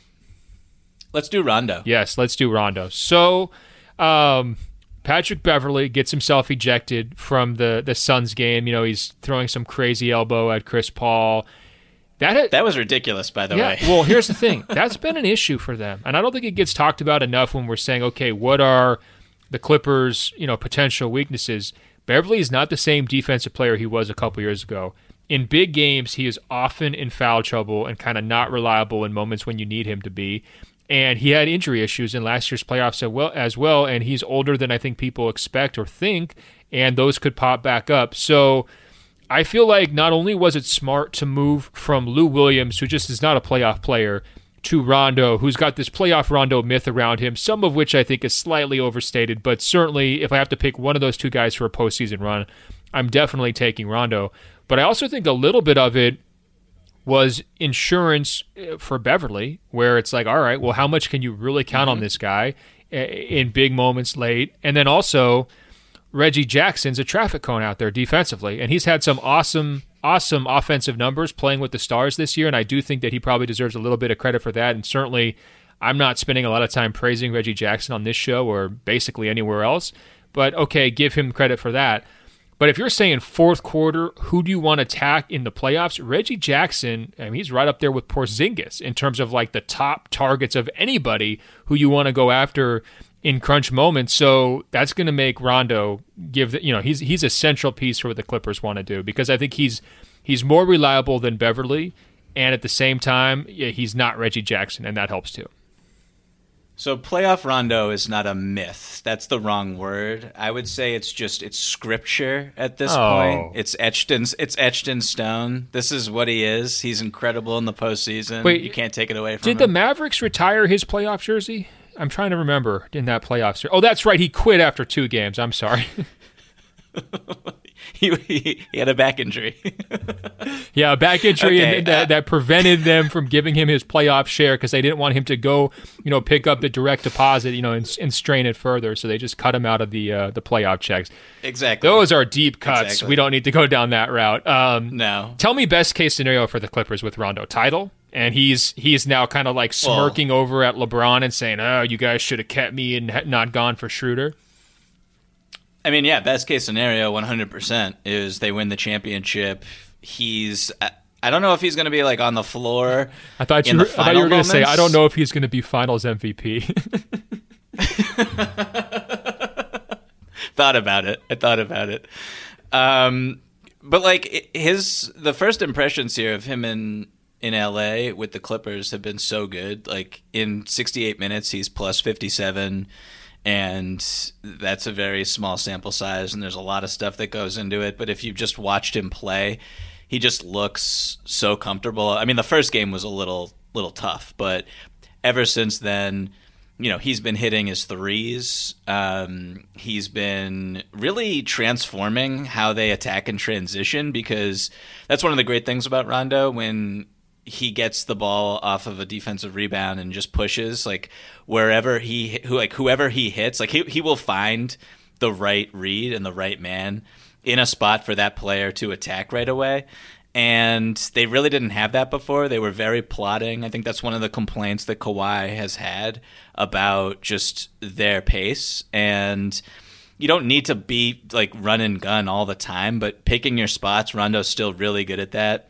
Let's do Rondo. Yes, let's do Rondo. So um, Patrick Beverley gets himself ejected from the the Suns game. You know, he's throwing some crazy elbow at Chris Paul. That, had, that was ridiculous, by the yeah, way. Well, here's the thing. That's been an issue for them. And I don't think it gets talked about enough when we're saying, okay, what are the Clippers' you know, potential weaknesses? Beverley is not the same defensive player he was a couple years ago. In big games, he is often in foul trouble and kind of not reliable in moments when you need him to be. And he had injury issues in last year's playoffs as well, and he's older than I think people expect or think, and those could pop back up. So I feel like not only was it smart to move from Lou Williams, who just is not a playoff player, to Rondo, who's got this playoff Rondo myth around him, some of which I think is slightly overstated, but certainly if I have to pick one of those two guys for a postseason run, I'm definitely taking Rondo. But I also think a little bit of it was insurance for Beverley, where it's like, all right, well, how much can you really count mm-hmm. on this guy in big moments late? And then also, Reggie Jackson's a traffic cone out there defensively, and he's had some awesome, awesome offensive numbers playing with the Stars this year, and I do think that he probably deserves a little bit of credit for that, and certainly I'm not spending a lot of time praising Reggie Jackson on this show or basically anywhere else, but okay, give him credit for that. But if you're saying fourth quarter, who do you want to attack in the playoffs? Reggie Jackson, I mean, he's right up there with Porzingis in terms of like the top targets of anybody who you want to go after in crunch moments. So that's going to make Rondo give the, you know, he's he's a central piece for what the Clippers want to do, because I think he's he's more reliable than Beverley, and at the same time, yeah, he's not Reggie Jackson, and that helps too. So playoff Rondo is not a myth. That's the wrong word. I would say it's just it's scripture at this oh. point. It's etched in it's etched in stone. This is what he is. He's incredible in the postseason. Wait, you can't take it away from did him. Did the Mavericks retire his playoff jersey? I'm trying to remember in that playoff series. Oh, that's right. He quit after two games. I'm sorry. he, he, he had a back injury. yeah, a back injury okay, and that, uh, that prevented them from giving him his playoff share because they didn't want him to go, you know, pick up the direct deposit, you know, and, and strain it further. So they just cut him out of the uh, the playoff checks. Exactly. Those are deep cuts. Exactly. We don't need to go down that route. Um, no. Tell me best case scenario for the Clippers with Rondo. Title? And he's he's now kind of like smirking well, over at LeBron and saying, oh, you guys should have kept me and not gone for Schroeder. I mean, yeah, best case scenario, one hundred percent, is they win the championship. He's, I don't know if he's going to be like on the floor. I thought you were, I thought you were going to say, I don't know if he's going to be finals M V P. Thought about it. I thought about it. Um, but like his, the first impressions here of him in, in L A with the Clippers have been so good. Like in sixty-eight minutes, he's plus fifty-seven. And that's a very small sample size, and there's a lot of stuff that goes into it. But if you've just watched him play, he just looks so comfortable. I mean, the first game was a little little tough, but ever since then, you know, he's been hitting his threes. Um, he's been really transforming how they attack and transition, because that's one of the great things about Rondo when he gets the ball off of a defensive rebound and just pushes, like wherever he, who like whoever he hits, like he he will find the right read and the right man in a spot for that player to attack right away. And they really didn't have that before. They were very plodding. I think that's one of the complaints that Kawhi has had about just their pace. And you don't need to be like run and gun all the time, but picking your spots, Rondo's still really good at that.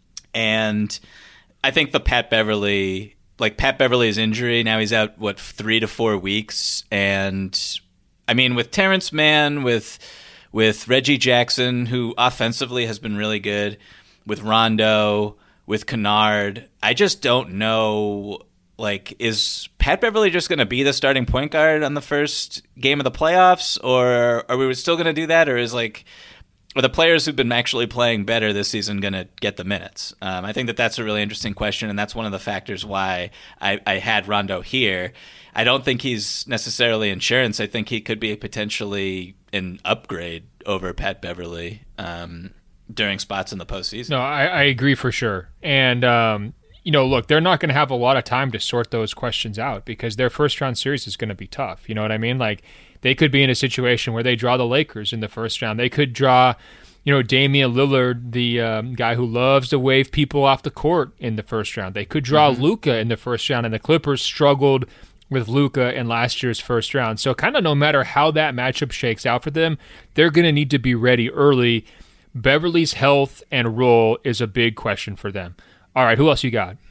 And I think the Pat Beverly, like Pat Beverly's injury, now he's out, what, three to four weeks. And I mean, with Terrence Mann, with with Reggie Jackson, who offensively has been really good, with Rondo, with Kennard, I just don't know, like, is Pat Beverly just going to be the starting point guard on the first game of the playoffs? Or are we still going to do that? Or is, like, are the players who've been actually playing better this season going to get the minutes? Um, I think that that's a really interesting question, and that's one of the factors why I, I had Rondo here. I don't think he's necessarily insurance. I think he could be potentially an upgrade over Pat Beverly um, during spots in the postseason. No, I, I agree for sure. And, um, you know, look, they're not going to have a lot of time to sort those questions out because their first-round series is going to be tough. You know what I mean? Like, they could be in a situation where they draw the Lakers in the first round. They could draw, you know, Damian Lillard, the um, guy who loves to wave people off the court in the first round. They could draw mm-hmm. Luka in the first round, and the Clippers struggled with Luka in last year's first round. So kind of no matter how that matchup shakes out for them, they're going to need to be ready early. Beverly's health and role is a big question for them. All right, who else you got?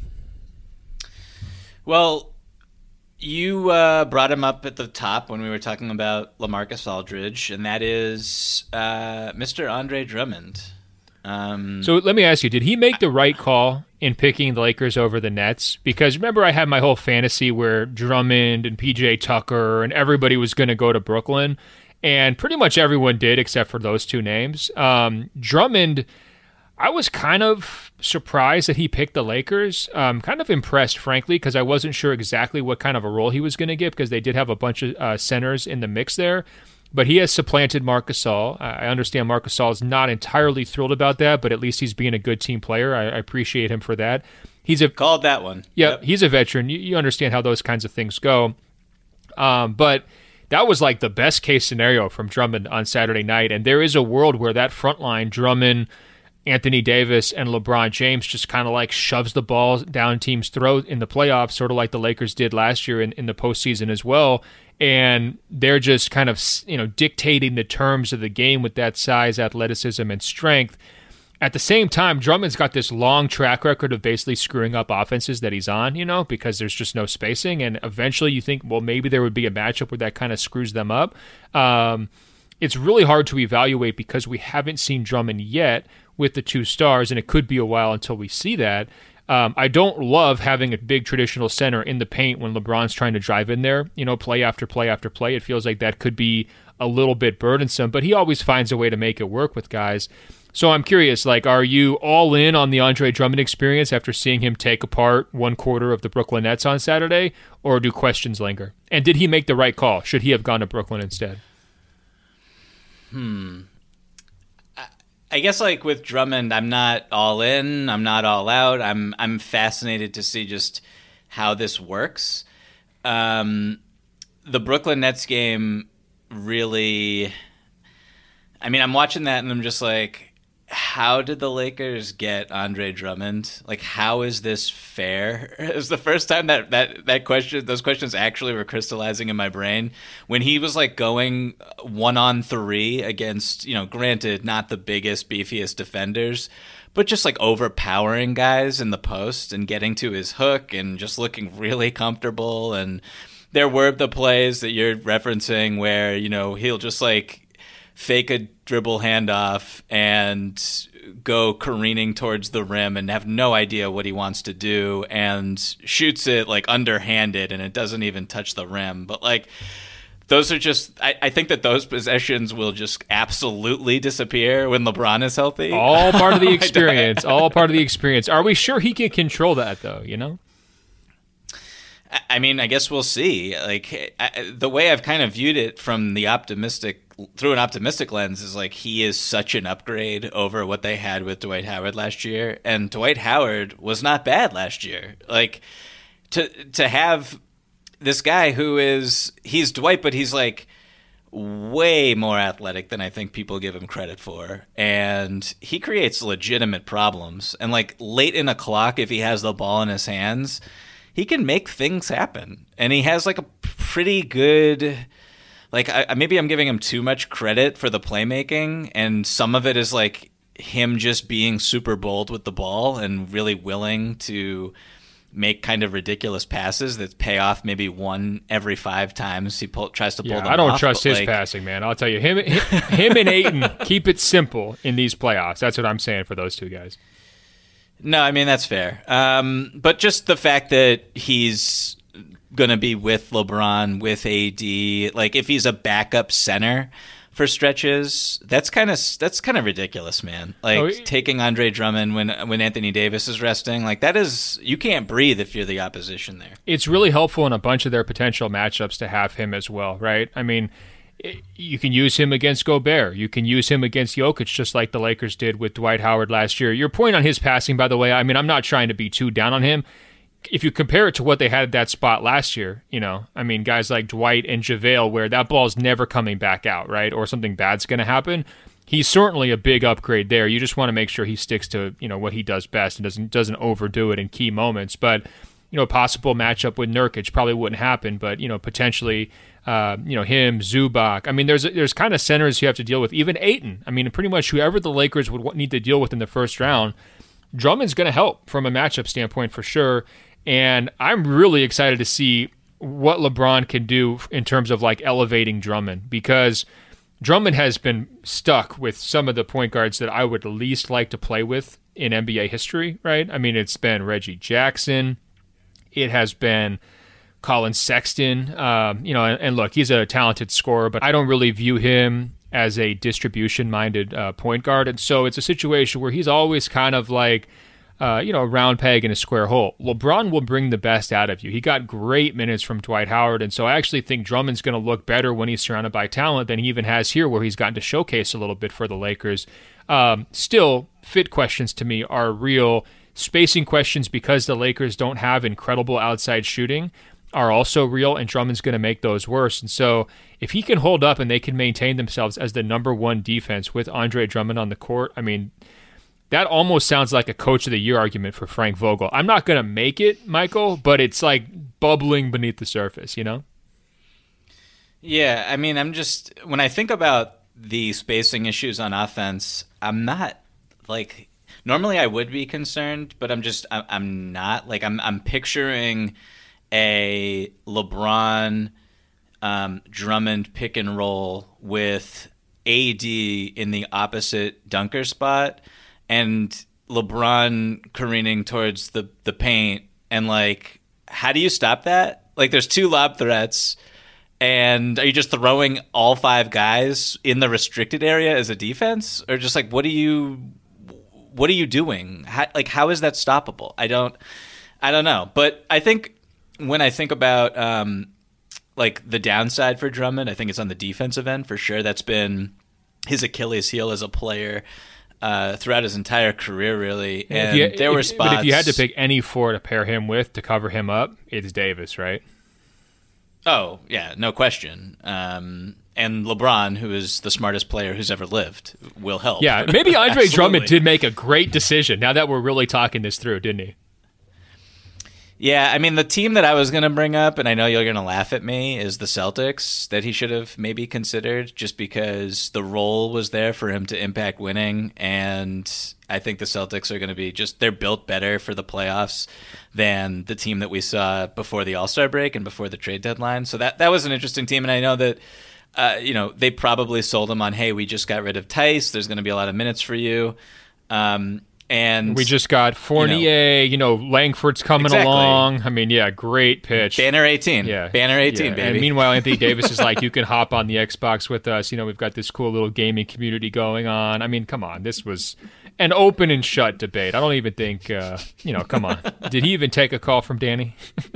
Well, you uh, brought him up at the top when we were talking about LaMarcus Aldridge, and that is uh, Mister Andre Drummond. Um, so let me ask you, did he make the right call in picking the Lakers over the Nets? Because remember, I had my whole fantasy where Drummond and P J Tucker and everybody was going to go to Brooklyn, and pretty much everyone did except for those two names. Um, Drummond, I was kind of surprised that he picked the Lakers. Um, kind of impressed, frankly, because I wasn't sure exactly what kind of a role he was going to get because they did have a bunch of uh, centers in the mix there. But he has supplanted Marc Gasol. I understand Marc Gasol is not entirely thrilled about that, but at least he's being a good team player. I, I appreciate him for that. He's a Called that one. Yeah, yep. He's a veteran. You, you understand how those kinds of things go. Um, but that was like the best case scenario from Drummond on Saturday night. And there is a world where that front line, Drummond, Anthony Davis, and LeBron James, just kind of like shoves the ball down teams' throat in the playoffs, sort of like the Lakers did last year in, in the postseason as well. And they're just kind of, you know, dictating the terms of the game with that size, athleticism, and strength. At the same time, Drummond's got this long track record of basically screwing up offenses that he's on, you know, because there's just no spacing. And eventually you think, well, maybe there would be a matchup where that kind of screws them up. Um, it's really hard to evaluate because we haven't seen Drummond yet with the two stars, and it could be a while until we see that. Um, I don't love having a big traditional center in the paint when LeBron's trying to drive in there, you know, play after play after play. It feels like that could be a little bit burdensome, but he always finds a way to make it work with guys. So I'm curious, like, are you all in on the Andre Drummond experience after seeing him take apart one quarter of the Brooklyn Nets on Saturday, or do questions linger? And did he make the right call? Should he have gone to Brooklyn instead? Hmm. I guess like with Drummond, I'm not all in. I'm not all out. I'm I'm fascinated to see just how this works. Um, the Brooklyn Nets game really. I mean, I'm watching that and I'm just like, how did the Lakers get Andre Drummond? Like, how is this fair? It was the first time that, that, that question, those questions actually were crystallizing in my brain. When he was like going one on three against, you know, granted, not the biggest, beefiest defenders, but just like overpowering guys in the post and getting to his hook and just looking really comfortable. And there were the plays that you're referencing where, you know, he'll just like fake a dribble handoff and go careening towards the rim and have no idea what he wants to do and shoots it like underhanded and it doesn't even touch the rim. But like those are just I, I think that those possessions will just absolutely disappear when LeBron is healthy. All part of the experience. all part of the experience. Are we sure he can control that though, you know? I mean, I guess we'll see. Like I, the way I've kind of viewed it from the optimistic through an optimistic lens is like he is such an upgrade over what they had with Dwight Howard last year, and Dwight Howard was not bad last year. Like to to have this guy who is he's Dwight, but he's like way more athletic than I think people give him credit for, and he creates legitimate problems. And like late in a clock, if he has the ball in his hands, he can make things happen, and he has like a pretty good. Like, I, maybe I'm giving him too much credit for the playmaking, and some of it is, like, him just being super bold with the ball and really willing to make kind of ridiculous passes that pay off maybe one every five times he pull, tries to pull yeah, them off. I don't trust his like, passing, man. I'll tell you, him, him, him and Ayton, keep it simple in these playoffs. That's what I'm saying for those two guys. No, I mean, that's fair. Um, but just the fact that he's going to be with LeBron, with A D, like if he's a backup center for stretches, that's kind of that's kind of ridiculous, man. Like oh, he, taking Andre Drummond when when Anthony Davis is resting, like that is you can't breathe if you're the opposition there. It's really helpful in a bunch of their potential matchups to have him as well, right? I mean, you can use him against Gobert. You can use him against Jokic, just like the Lakers did with Dwight Howard last year. Your point on his passing, by the way, I mean, I'm not trying to be too down on him. If you compare it to what they had at that spot last year, you know, I mean, guys like Dwight and JaVale, where that ball's never coming back out, right? Or something bad's going to happen. He's certainly a big upgrade there. You just want to make sure he sticks to, you know, what he does best and doesn't doesn't overdo it in key moments. But, you know, a possible matchup with Nurkic probably wouldn't happen, but, you know, potentially, uh, you know, him, Zubac. I mean, there's there's kind of centers you have to deal with. Even Ayton. I mean, pretty much whoever the Lakers would need to deal with in the first round, Drummond's going to help from a matchup standpoint for sure. And I'm really excited to see what LeBron can do in terms of like elevating Drummond, because Drummond has been stuck with some of the point guards that I would least like to play with in N B A history, right? I mean, it's been Reggie Jackson. It has been Colin Sexton. Um, you know, and, and look, he's a talented scorer, but I don't really view him as a distribution-minded uh, point guard. And so it's a situation where he's always kind of like, Uh, you know, a round peg in a square hole. LeBron will bring the best out of you. He got great minutes from Dwight Howard, and so I actually think Drummond's going to look better when he's surrounded by talent than he even has here, where he's gotten to showcase a little bit for the Lakers. Um, still, fit questions to me are real. Spacing questions, because the Lakers don't have incredible outside shooting, are also real, and Drummond's going to make those worse. And so if he can hold up and they can maintain themselves as the number one defense with Andre Drummond on the court, I mean, that almost sounds like a Coach of the Year argument for Frank Vogel. I'm not going to make it, Michael, but it's like bubbling beneath the surface, you know? Yeah, I mean, I'm just, when I think about the spacing issues on offense, I'm not, like, normally I would be concerned, but I'm just, I'm not. Like, I'm I'm picturing a LeBron um, Drummond pick and roll with A D in the opposite dunker spot. And LeBron careening towards the, the paint, and like, how do you stop that? Like, there's two lob threats, and are you just throwing all five guys in the restricted area as a defense, or just like, what are you, what are you doing? How, like, how is that stoppable? I don't, I don't know. But I think when I think about um, like the downside for Drummond, I think it's on the defensive end for sure. That's been his Achilles heel as a player uh, throughout his entire career, really. And you, there were if, spots. But if you had to pick any four to pair him with to cover him up, it's Davis, right? Oh, yeah, no question. Um, and LeBron, who is the smartest player who's ever lived, will help. Yeah, maybe Andre Drummond did make a great decision, now that we're really talking this through, didn't he? Yeah, I mean, the team that I was going to bring up, and I know you're going to laugh at me, is the Celtics, that he should have maybe considered, just because the role was there for him to impact winning. And I think the Celtics are going to be just, they're built better for the playoffs than the team that we saw before the All-Star break and before the trade deadline. So that, that was an interesting team. And I know that, uh, you know, they probably sold him on, hey, we just got rid of Tice. There's going to be a lot of minutes for you. Um, And we just got Fournier, you know, you know Langford's coming exactly. along. I mean, yeah, great pitch. Banner eighteen. Yeah. Banner eighteen, yeah. baby. And meanwhile, Anthony Davis is like, you can hop on the Xbox with us. You know, we've got this cool little gaming community going on. I mean, come on. This was an open and shut debate. I don't even think, uh, you know, come on. Did he even take a call from Danny?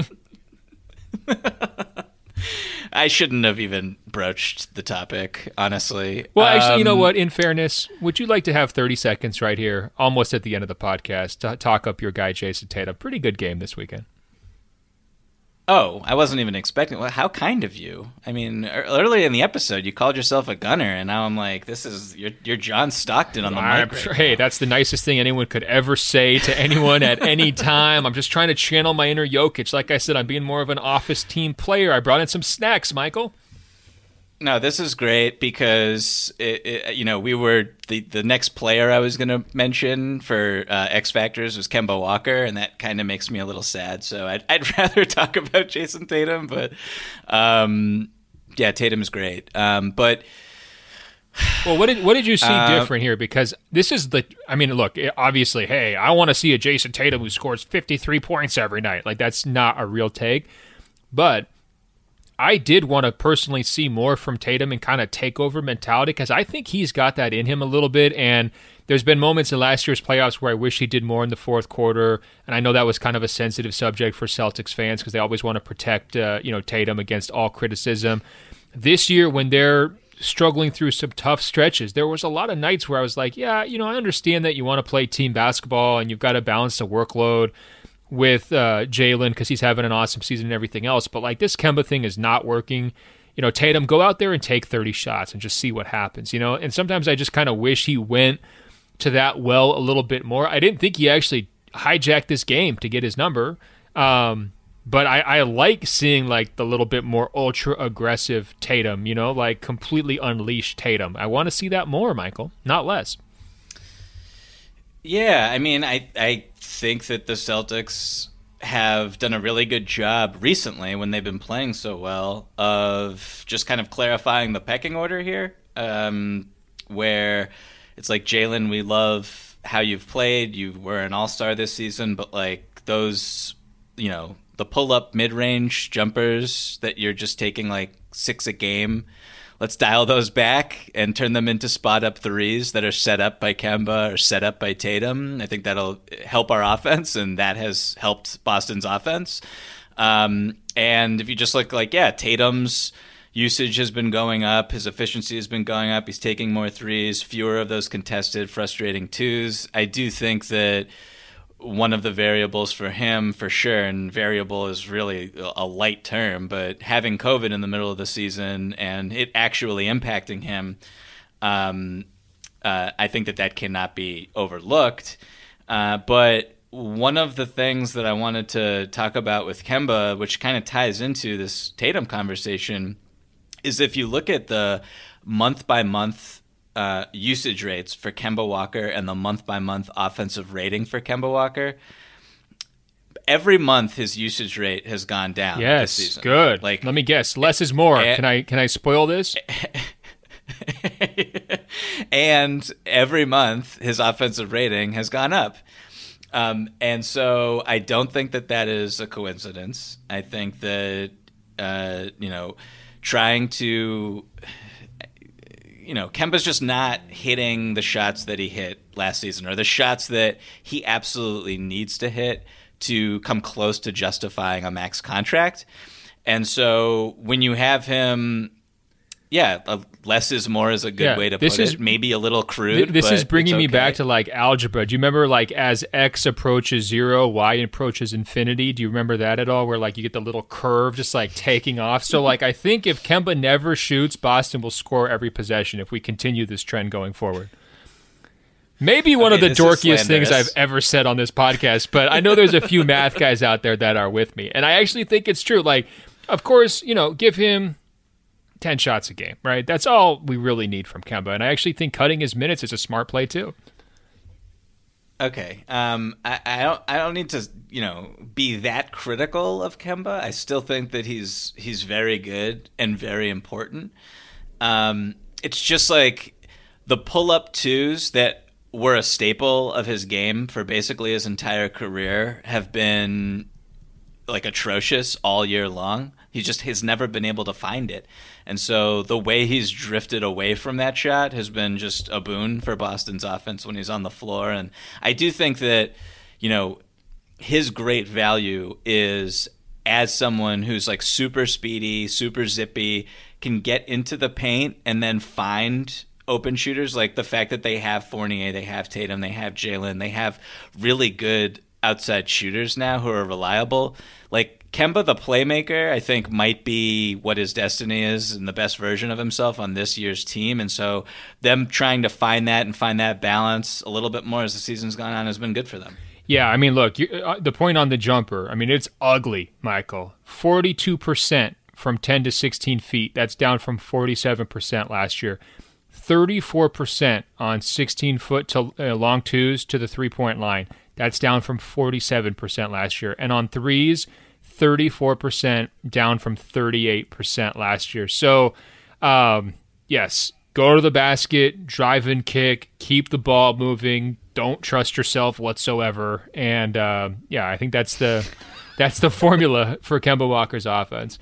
I shouldn't have even broached the topic, honestly. Well, actually, um, you know what? In fairness, would you like to have thirty seconds right here, almost at the end of the podcast, to talk up your guy, Jason Tatum? Pretty good game this weekend. Oh, I wasn't even expecting. Well, how kind of you. I mean, early in the episode, you called yourself a gunner, and now I'm like, this is, you're, you're John Stockton on the I'm mic. sure, Right hey, now. that's the nicest thing anyone could ever say to anyone at any time. I'm just trying to channel my inner Jokic. Like I said, I'm being more of an office team player. I brought in some snacks, Michael. No, this is great because it, it, you know, we were the, the next player I was going to mention for uh, X Factors was Kemba Walker, and that kind of makes me a little sad. So I'd, I'd rather talk about Jason Tatum, but um, yeah, Tatum's great. Um, but well, what did what did you see uh, different here? Because this is the, I mean, look, obviously, hey, I want to see a Jason Tatum who scores fifty-three points every night. Like, that's not a real take, but I did want to personally see more from Tatum and kind of takeover mentality, because I think he's got that in him a little bit. And there's been moments in last year's playoffs where I wish he did more in the fourth quarter. And I know that was kind of a sensitive subject for Celtics fans because they always want to protect, uh, you know, Tatum against all criticism. This year, when they're struggling through some tough stretches, there was a lot of nights where I was like, yeah, you know, I understand that you want to play team basketball and you've got to balance the workload with uh, Jalen because he's having an awesome season and everything else. But like, this Kemba thing is not working. You know, Tatum, go out there and take thirty shots and just see what happens, you know? And sometimes I just kind of wish he went to that well a little bit more. I didn't think he actually hijacked this game to get his number. Um, but I, I like seeing like the little bit more ultra aggressive Tatum, you know, like completely unleashed Tatum. I want to see that more, Michael, not less. Yeah, I mean, I I think that the Celtics have done a really good job recently when they've been playing so well of just kind of clarifying the pecking order here, um, where it's like, Jalen, we love how you've played. You were an all-star this season, but like those, you know, the pull-up mid-range jumpers that you're just taking like six a game, let's dial those back and turn them into spot-up threes that are set up by Kemba or set up by Tatum. I think that'll help our offense, and that has helped Boston's offense. Um, and if you just look like, yeah, Tatum's usage has been going up. His efficiency has been going up. He's taking more threes, fewer of those contested, frustrating twos. I do think that one of the variables for him, for sure, and variable is really a light term, but having COVID in the middle of the season and it actually impacting him, um, uh, I think that that cannot be overlooked. Uh, but one of the things that I wanted to talk about with Kemba, which kind of ties into this Tatum conversation, is if you look at the month-by-month Uh, usage rates for Kemba Walker and the month-by-month offensive rating for Kemba Walker, every month his usage rate has gone down. Yes, this season. good. Like, let me guess, less is more. And, can I can I spoil this? and every month his offensive rating has gone up. Um, and so I don't think that that is a coincidence. I think that, uh, you know, trying to, you know, Kemba's just not hitting the shots that he hit last season, or the shots that he absolutely needs to hit to come close to justifying a max contract. And so when you have him, yeah, uh, less is more is a good yeah, way to put is, it. Maybe a little crude. Th- this but is bringing it's me okay. back to like algebra. Do you remember like as x approaches zero, y approaches infinity? Do you remember that at all? Where like you get the little curve just like taking off. So like I think if Kemba never shoots, Boston will score every possession if we continue this trend going forward. Maybe one okay, of the dorkiest things slanderous. I've ever said on this podcast, but I know there's a few math guys out there that are with me. And I actually think it's true. Like, of course, you know, give him ten shots a game, right? That's all we really need from Kemba. And I actually think cutting his minutes is a smart play too. Okay. Um, I, I don't I don't need to, you know, be that critical of Kemba. I still think that he's he's very good and very important. Um, it's just like the pull-up twos that were a staple of his game for basically his entire career have been like atrocious all year long. He just has never been able to find it. And so the way he's drifted away from that shot has been just a boon for Boston's offense when he's on the floor. And I do think that, you know, his great value is as someone who's like super speedy, super zippy, can get into the paint and then find open shooters. Like the fact that they have Fournier, they have Tatum, they have Jalen, they have really good outside shooters now who are reliable. Like Kemba, the playmaker, I think might be what his destiny is and the best version of himself on this year's team. And so them trying to find that and find that balance a little bit more as the season's gone on has been good for them. Yeah, I mean, look, you, uh, the point on the jumper, I mean, it's ugly, Michael. forty-two percent from ten to sixteen feet. That's down from forty-seven percent last year. thirty-four percent on sixteen-foot to uh, long twos to the three-point line. That's down from forty-seven percent last year. And on threes, thirty-four percent down from thirty-eight percent last year. So, um, yes, go to the basket, drive and kick, keep the ball moving, don't trust yourself whatsoever. And, uh, yeah, I think that's the that's the formula for Kemba Walker's offense.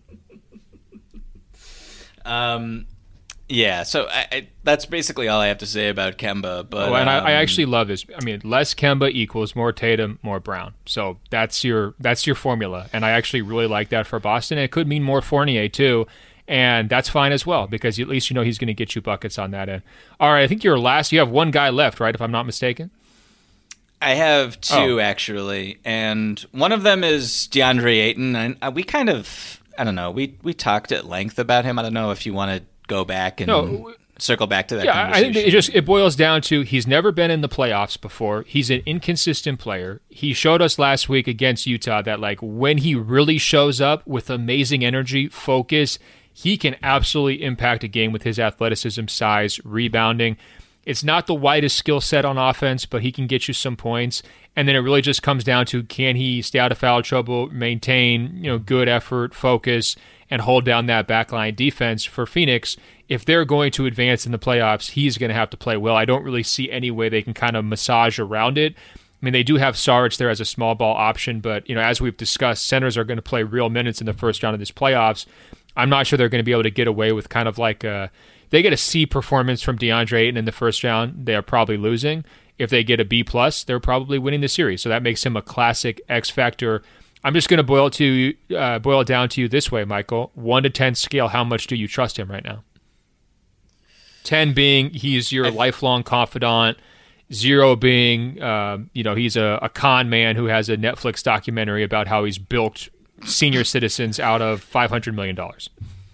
Um. Yeah, so I, I, that's basically all I have to say about Kemba. But oh, and um, I, I actually love this. I mean, less Kemba equals more Tatum, more Brown. So that's your that's your formula, and I actually really like that for Boston. And it could mean more Fournier too, and that's fine as well because at least you know he's going to get you buckets on that end. All right, I think you're last. You have one guy left, right? If I'm not mistaken. I have two Oh. actually, and one of them is DeAndre Ayton. And uh, we kind of, I don't know, we we talked at length about him. I don't know if you want to go back and No, circle back to that Yeah, I conversation. think it just it boils down to he's never been in the playoffs before. He's an inconsistent player. He showed us last week against Utah that like when he really shows up with amazing energy, focus, he can absolutely impact a game with his athleticism, size, rebounding. It's not the widest skill set on offense, but he can get you some points. And then it really just comes down to can he stay out of foul trouble, maintain, you know, good effort, focus, and hold down that backline defense for Phoenix. If they're going to advance in the playoffs, he's going to have to play well. I don't really see any way they can kind of massage around it. I mean, they do have Saric there as a small ball option, but you know, as we've discussed, centers are going to play real minutes in the first round of this playoffs. I'm not sure they're going to be able to get away with kind of like a they get a C performance from DeAndre Ayton in the first round, they are probably losing. If they get a B plus, they're probably winning the series. So that makes him a classic X factor. I'm just going to boil it to uh, boil it down to you this way, Michael. One to ten scale. How much do you trust him right now? Ten being he's your I've, lifelong confidant. Zero being, uh, you know, he's a, a con man who has a Netflix documentary about how he's bilked senior citizens out of five hundred million dollars.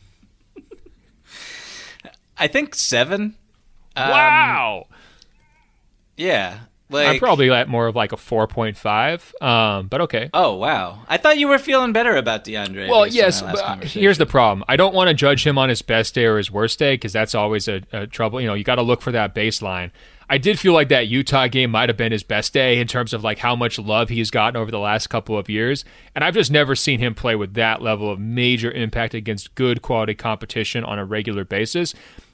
I think seven. Um, Wow. Yeah. Like, I'm probably at more of like a four point five, um, but okay. Oh, wow. I thought you were feeling better about DeAndre. Well, based on yes, that last but uh, conversation. here's the problem. I don't want to judge him on his best day or his worst day because that's always a, a trouble. You know, you got to look for that baseline. I did feel like that Utah game might have been his best day in terms of like how much love he's gotten over the last couple of years, and I've just never seen him play with that level of major impact against good quality competition on a regular basis.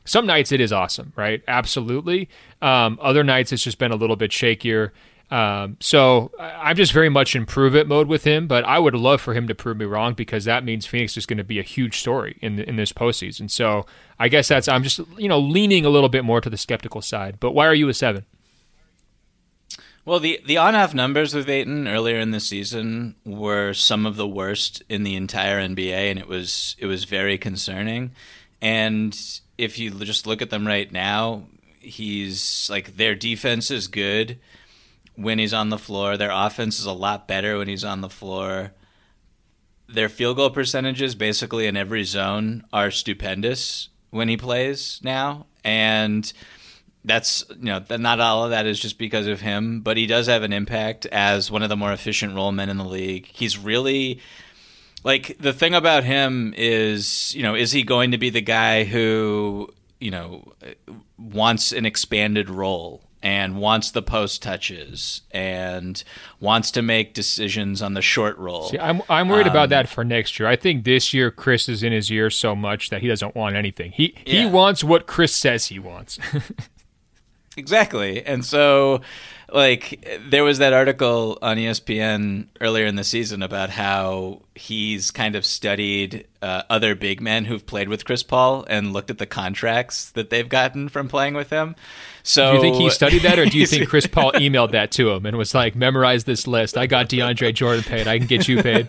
some nights it is awesome, right? Absolutely. Um, other nights it's just been a little bit shakier. Um, so I'm just very much in prove it mode with him, but I would love for him to prove me wrong, because that means Phoenix is going to be a huge story in in this postseason. So I guess that's, I'm just, you know, leaning a little bit more to the skeptical side. But why are you a seven? Well, the, the on-off numbers with Ayton earlier in the season were some of the worst in the entire N B A, and it was it was very concerning. And if you just look at them right now, he's like, their defense is good when he's on the floor. Their offense is a lot better when he's on the floor. Their field goal percentages basically in every zone are stupendous when he plays now. And that's, you know, not all of that is just because of him, but he does have an impact as one of the more efficient role men in the league. He's really, like, the thing about him is, you know, is he going to be the guy who, you know, wants an expanded role and wants the post touches and wants to make decisions on the short roll? See, I'm I'm worried um, about that for next year. I think this year Chris is in his ear so much that he doesn't want anything. He he yeah. wants what Chris says he wants. Exactly. And so, like, there was that article on E S P N earlier in the season about how he's kind of studied uh, other big men who've played with Chris Paul and looked at the contracts that they've gotten from playing with him. So, do you think he studied that, or do you think Chris Paul emailed that to him and was like, memorize this list. I got DeAndre Jordan paid. I can get you paid.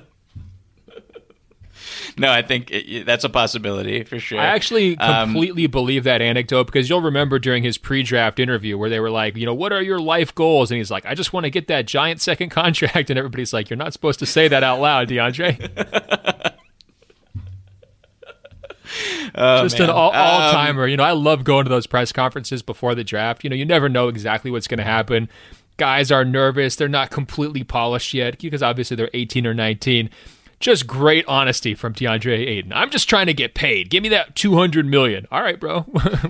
No, I think it, that's a possibility for sure. I actually completely um, believe that anecdote, because you'll remember during his pre-draft interview where they were like, you know, what are your life goals? And he's like, I just want to get that giant second contract. And everybody's like, you're not supposed to say that out loud, DeAndre. Oh, just man. an all, all-timer. Um, you know, I love going to those press conferences before the draft. You know, you never know exactly what's going to happen. Guys are nervous. They're not completely polished yet, because obviously they're eighteen or nineteen. Just great honesty from DeAndre Ayton. I'm just trying to get paid. Give me that two hundred million dollars. All right, bro.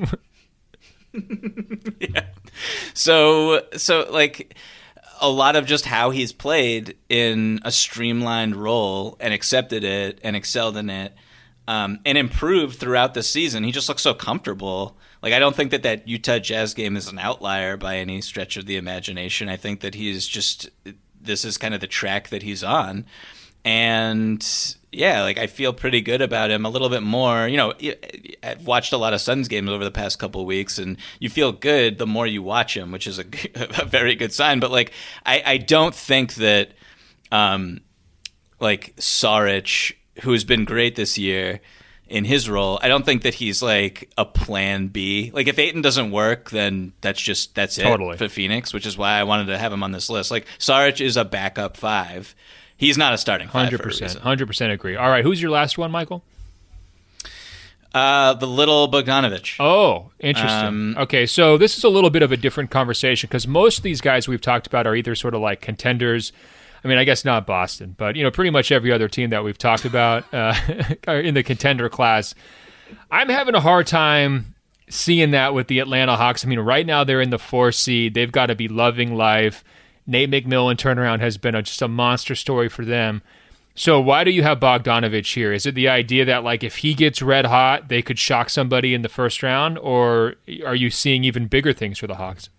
Yeah. So, so like, a lot of just how he's played in a streamlined role and accepted it and excelled in it, um, and improved throughout the season. He just looks so comfortable. Like, I don't think that that Utah Jazz game is an outlier by any stretch of the imagination. I think that he's just, this is kind of the track that he's on. And yeah, like, I feel pretty good about him a little bit more. You know, I've watched a lot of Suns games over the past couple of weeks, and you feel good the more you watch him, which is a, a very good sign. But like, I, I don't think that, um, like Saric, who has been great this year in his role, I don't think that he's like a plan B. Like, if Ayton doesn't work, then that's just, that's it Totally. for Phoenix, which is why I wanted to have him on this list. Like, Saric is a backup five. He's not a starting five. one hundred percent. one hundred percent agree. All right, who's your last one, Michael? Uh, the little Bogdanovic. Oh, interesting. Um, okay, so this is a little bit of a different conversation, because most of these guys we've talked about are either sort of like contenders. I mean, I guess not Boston, but, you know, pretty much every other team that we've talked about uh, are in the contender class. I'm having a hard time seeing that with the Atlanta Hawks. I mean, right now they're in the four seed. They've got to be loving life. Nate McMillan turnaround has been a, just a monster story for them. So why do you have Bogdanovic here? Is it the idea that, like, if he gets red hot, they could shock somebody in the first round, or are you seeing even bigger things for the Hawks?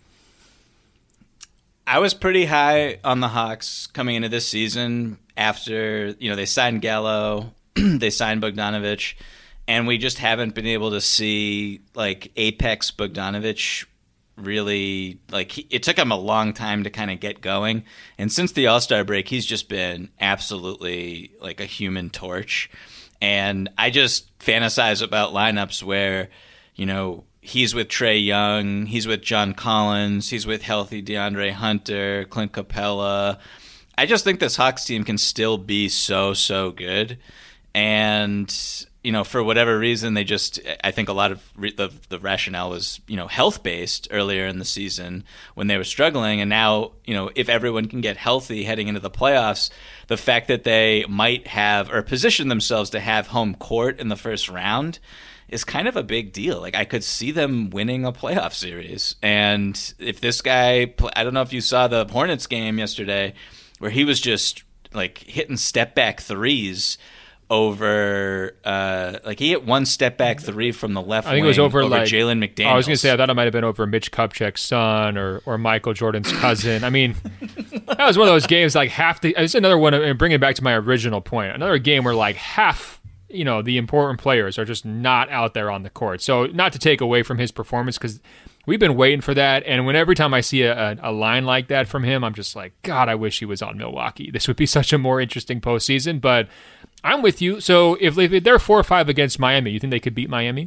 I was pretty high on the Hawks coming into this season after, you know, they signed Gallo, they signed Bogdanovic, and we just haven't been able to see, like, apex Bogdanovic really, like, he, it took him a long time to kind of get going. And since the All-Star break, he's just been absolutely like a human torch. And I just fantasize about lineups where, you know, he's with Trae Young, he's with John Collins, he's with healthy DeAndre Hunter, Clint Capella. I just think this Hawks team can still be so, so good. And, you know, for whatever reason, they just, I think a lot of re- the the rationale was, you know, health-based earlier in the season when they were struggling. And now, you know, if everyone can get healthy heading into the playoffs, the fact that they might have or position themselves to have home court in the first round is kind of a big deal. Like, I could see them winning a playoff series. And if this guy, I don't know if you saw the Hornets game yesterday, where he was just, like, hitting step-back threes over, uh, like he hit one step back three from the left. I think wing it was over, over like Jalen McDaniels. I was going to say I thought it might have been over Mitch Kupchak's son or or Michael Jordan's cousin. I mean, that was one of those games like half the. It's another one, and bringing it back to my original point. Another game where like half, you know, the important players are just not out there on the court. So not to take away from his performance because we've been waiting for that. And when every time I see a, a, a line like that from him, I'm just like, God, I wish he was on Milwaukee. This would be such a more interesting postseason. But I'm with you. So if, if they're four or five against Miami, you think they could beat Miami?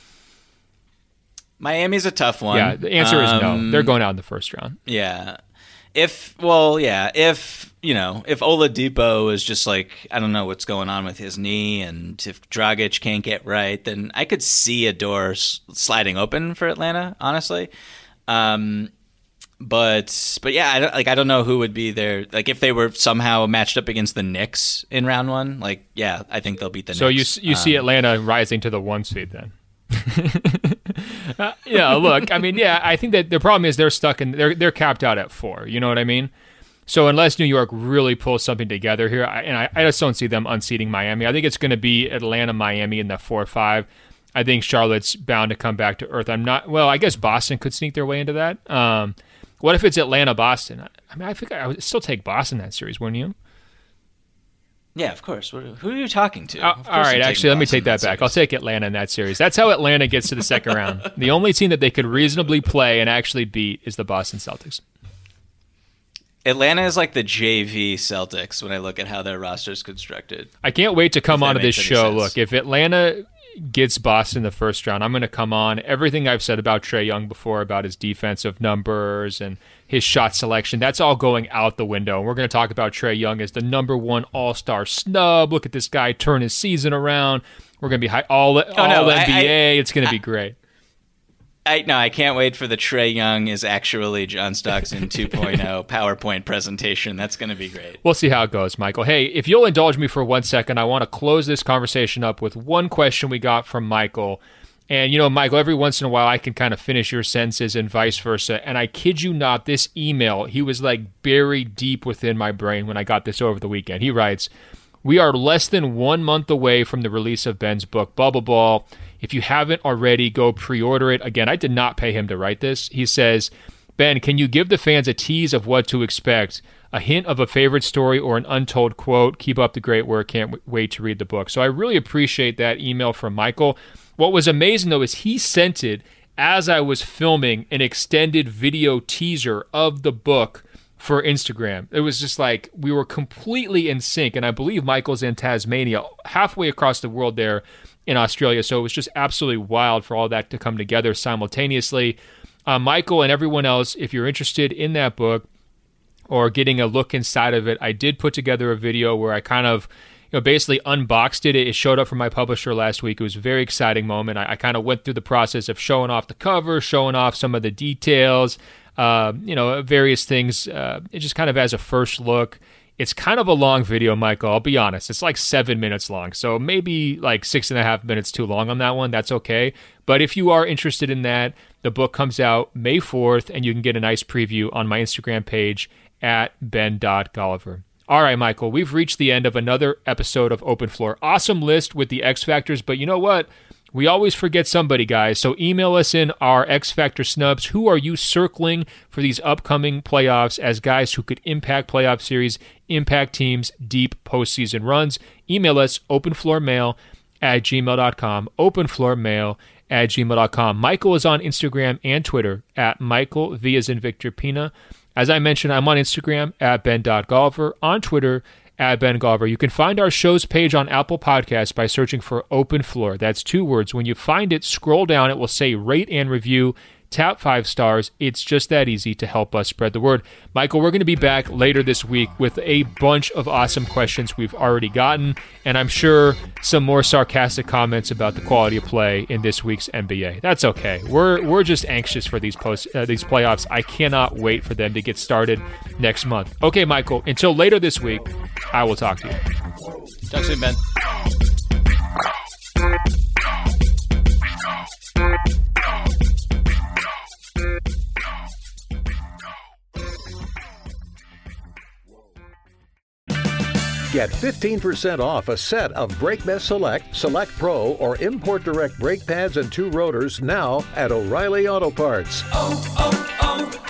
Miami's a tough one. Yeah, the answer is um, no. They're going out in the first round. Yeah. If, well, yeah, if, you know, if Oladipo is just like, I don't know what's going on with his knee, and if Dragic can't get right, then I could see a door s- sliding open for Atlanta, honestly. Um, but, but yeah, I don't, like, I don't know who would be there. Like, if they were somehow matched up against the Knicks in round one, like, yeah, I think they'll beat the so Knicks. So you, you um, see Atlanta rising to the one seed then? uh, yeah, look, I mean, yeah, I think that the problem is they're stuck in they're they're capped out at four. You know what I mean? So unless New York really pulls something together here, I, and I, I just don't see them unseating Miami. I think it's going to be Atlanta, Miami in the four or five. I think Charlotte's bound to come back to earth. I'm not. Well, I guess Boston could sneak their way into that. Um, what if it's Atlanta, Boston? I mean, I think I would still take Boston that series, wouldn't you? Yeah, of course. Who are you talking to? Uh, all right, actually, let me take that, that back. I'll take Atlanta in that series. That's how Atlanta gets to the second round. The only team that they could reasonably play and actually beat is the Boston Celtics. Atlanta is like the J V Celtics when I look at how their roster's constructed. I can't wait to come onto this show. Sense. Look, if Atlanta gets Boston the first round, I'm going to come on. Everything I've said about Trae Young before, about his defensive numbers and his shot selection, that's all going out the window. We're going to talk about Trae Young as the number one all-star snub. Look at this guy turn his season around. We're going to be high, all, all oh, no, N B A. I, I, it's going to be great. I No, I can't wait for the Trae Young is actually John Stockton two point oh PowerPoint presentation. That's going to be great. We'll see how it goes, Michael. Hey, if you'll indulge me for one second, I want to close this conversation up with one question we got from Michael. And, you know, Michael, every once in a while I can kind of finish your sentences and vice versa. And I kid you not, this email, he was like buried deep within my brain when I got this over the weekend. He writes, we are less than one month away from the release of Ben's book, Bubble Ball. If you haven't already, go pre-order it. Again, I did not pay him to write this. He says, Ben, can you give the fans a tease of what to expect? A hint of a favorite story or an untold quote? Keep up the great work. Can't w- wait to read the book. So I really appreciate that email from Michael. What was amazing, though, is he sent it as I was filming an extended video teaser of the book for Instagram. It was just like we were completely in sync. And I believe Michael's in Tasmania, halfway across the world there in Australia. So it was just absolutely wild for all that to come together simultaneously. Uh, Michael and everyone else, if you're interested in that book or getting a look inside of it, I did put together a video where I kind of, you know, basically unboxed it. It showed up from my publisher last week. It was a very exciting moment. I, I kind of went through the process of showing off the cover, showing off some of the details, uh, you know, various things, uh, it just kind of as a first look. It's kind of a long video, Michael. I'll be honest. It's like seven minutes long. So maybe like six and a half minutes too long on that one. That's okay. But if you are interested in that, the book comes out May fourth, and you can get a nice preview on my Instagram page at ben dot golliver. All right, Michael, we've reached the end of another episode of Open Floor. Awesome list with the X Factors, but you know what? We always forget somebody, guys. So email us in our X Factor snubs. Who are you circling for these upcoming playoffs as guys who could impact playoff series, impact teams, deep postseason runs? Email us, openfloormail at gmail dot com, openfloormail at gmail dot com. Michael is on Instagram and Twitter at Michael V as in Victor Pina. As I mentioned, I'm on Instagram at ben dot golliver, on Twitter at Ben Golliver. You can find our show's page on Apple Podcasts by searching for Open Floor. That's two words. When you find it, scroll down. It will say rate and review. Tap five stars. It's just that easy to help us spread the word. Michael, we're going to be back later this week with a bunch of awesome questions we've already gotten, and I'm sure some more sarcastic comments about the quality of play in this week's N B A. That's okay. We're we're just anxious for these post uh, these playoffs. I cannot wait for them to get started next month. Okay, Michael, until later this week, I will talk to you. Talk soon, Ben. Get fifteen percent off a set of BrakeMess Select, Select Pro, or Import Direct brake pads and two rotors now at O'Reilly Auto Parts. Oh, oh,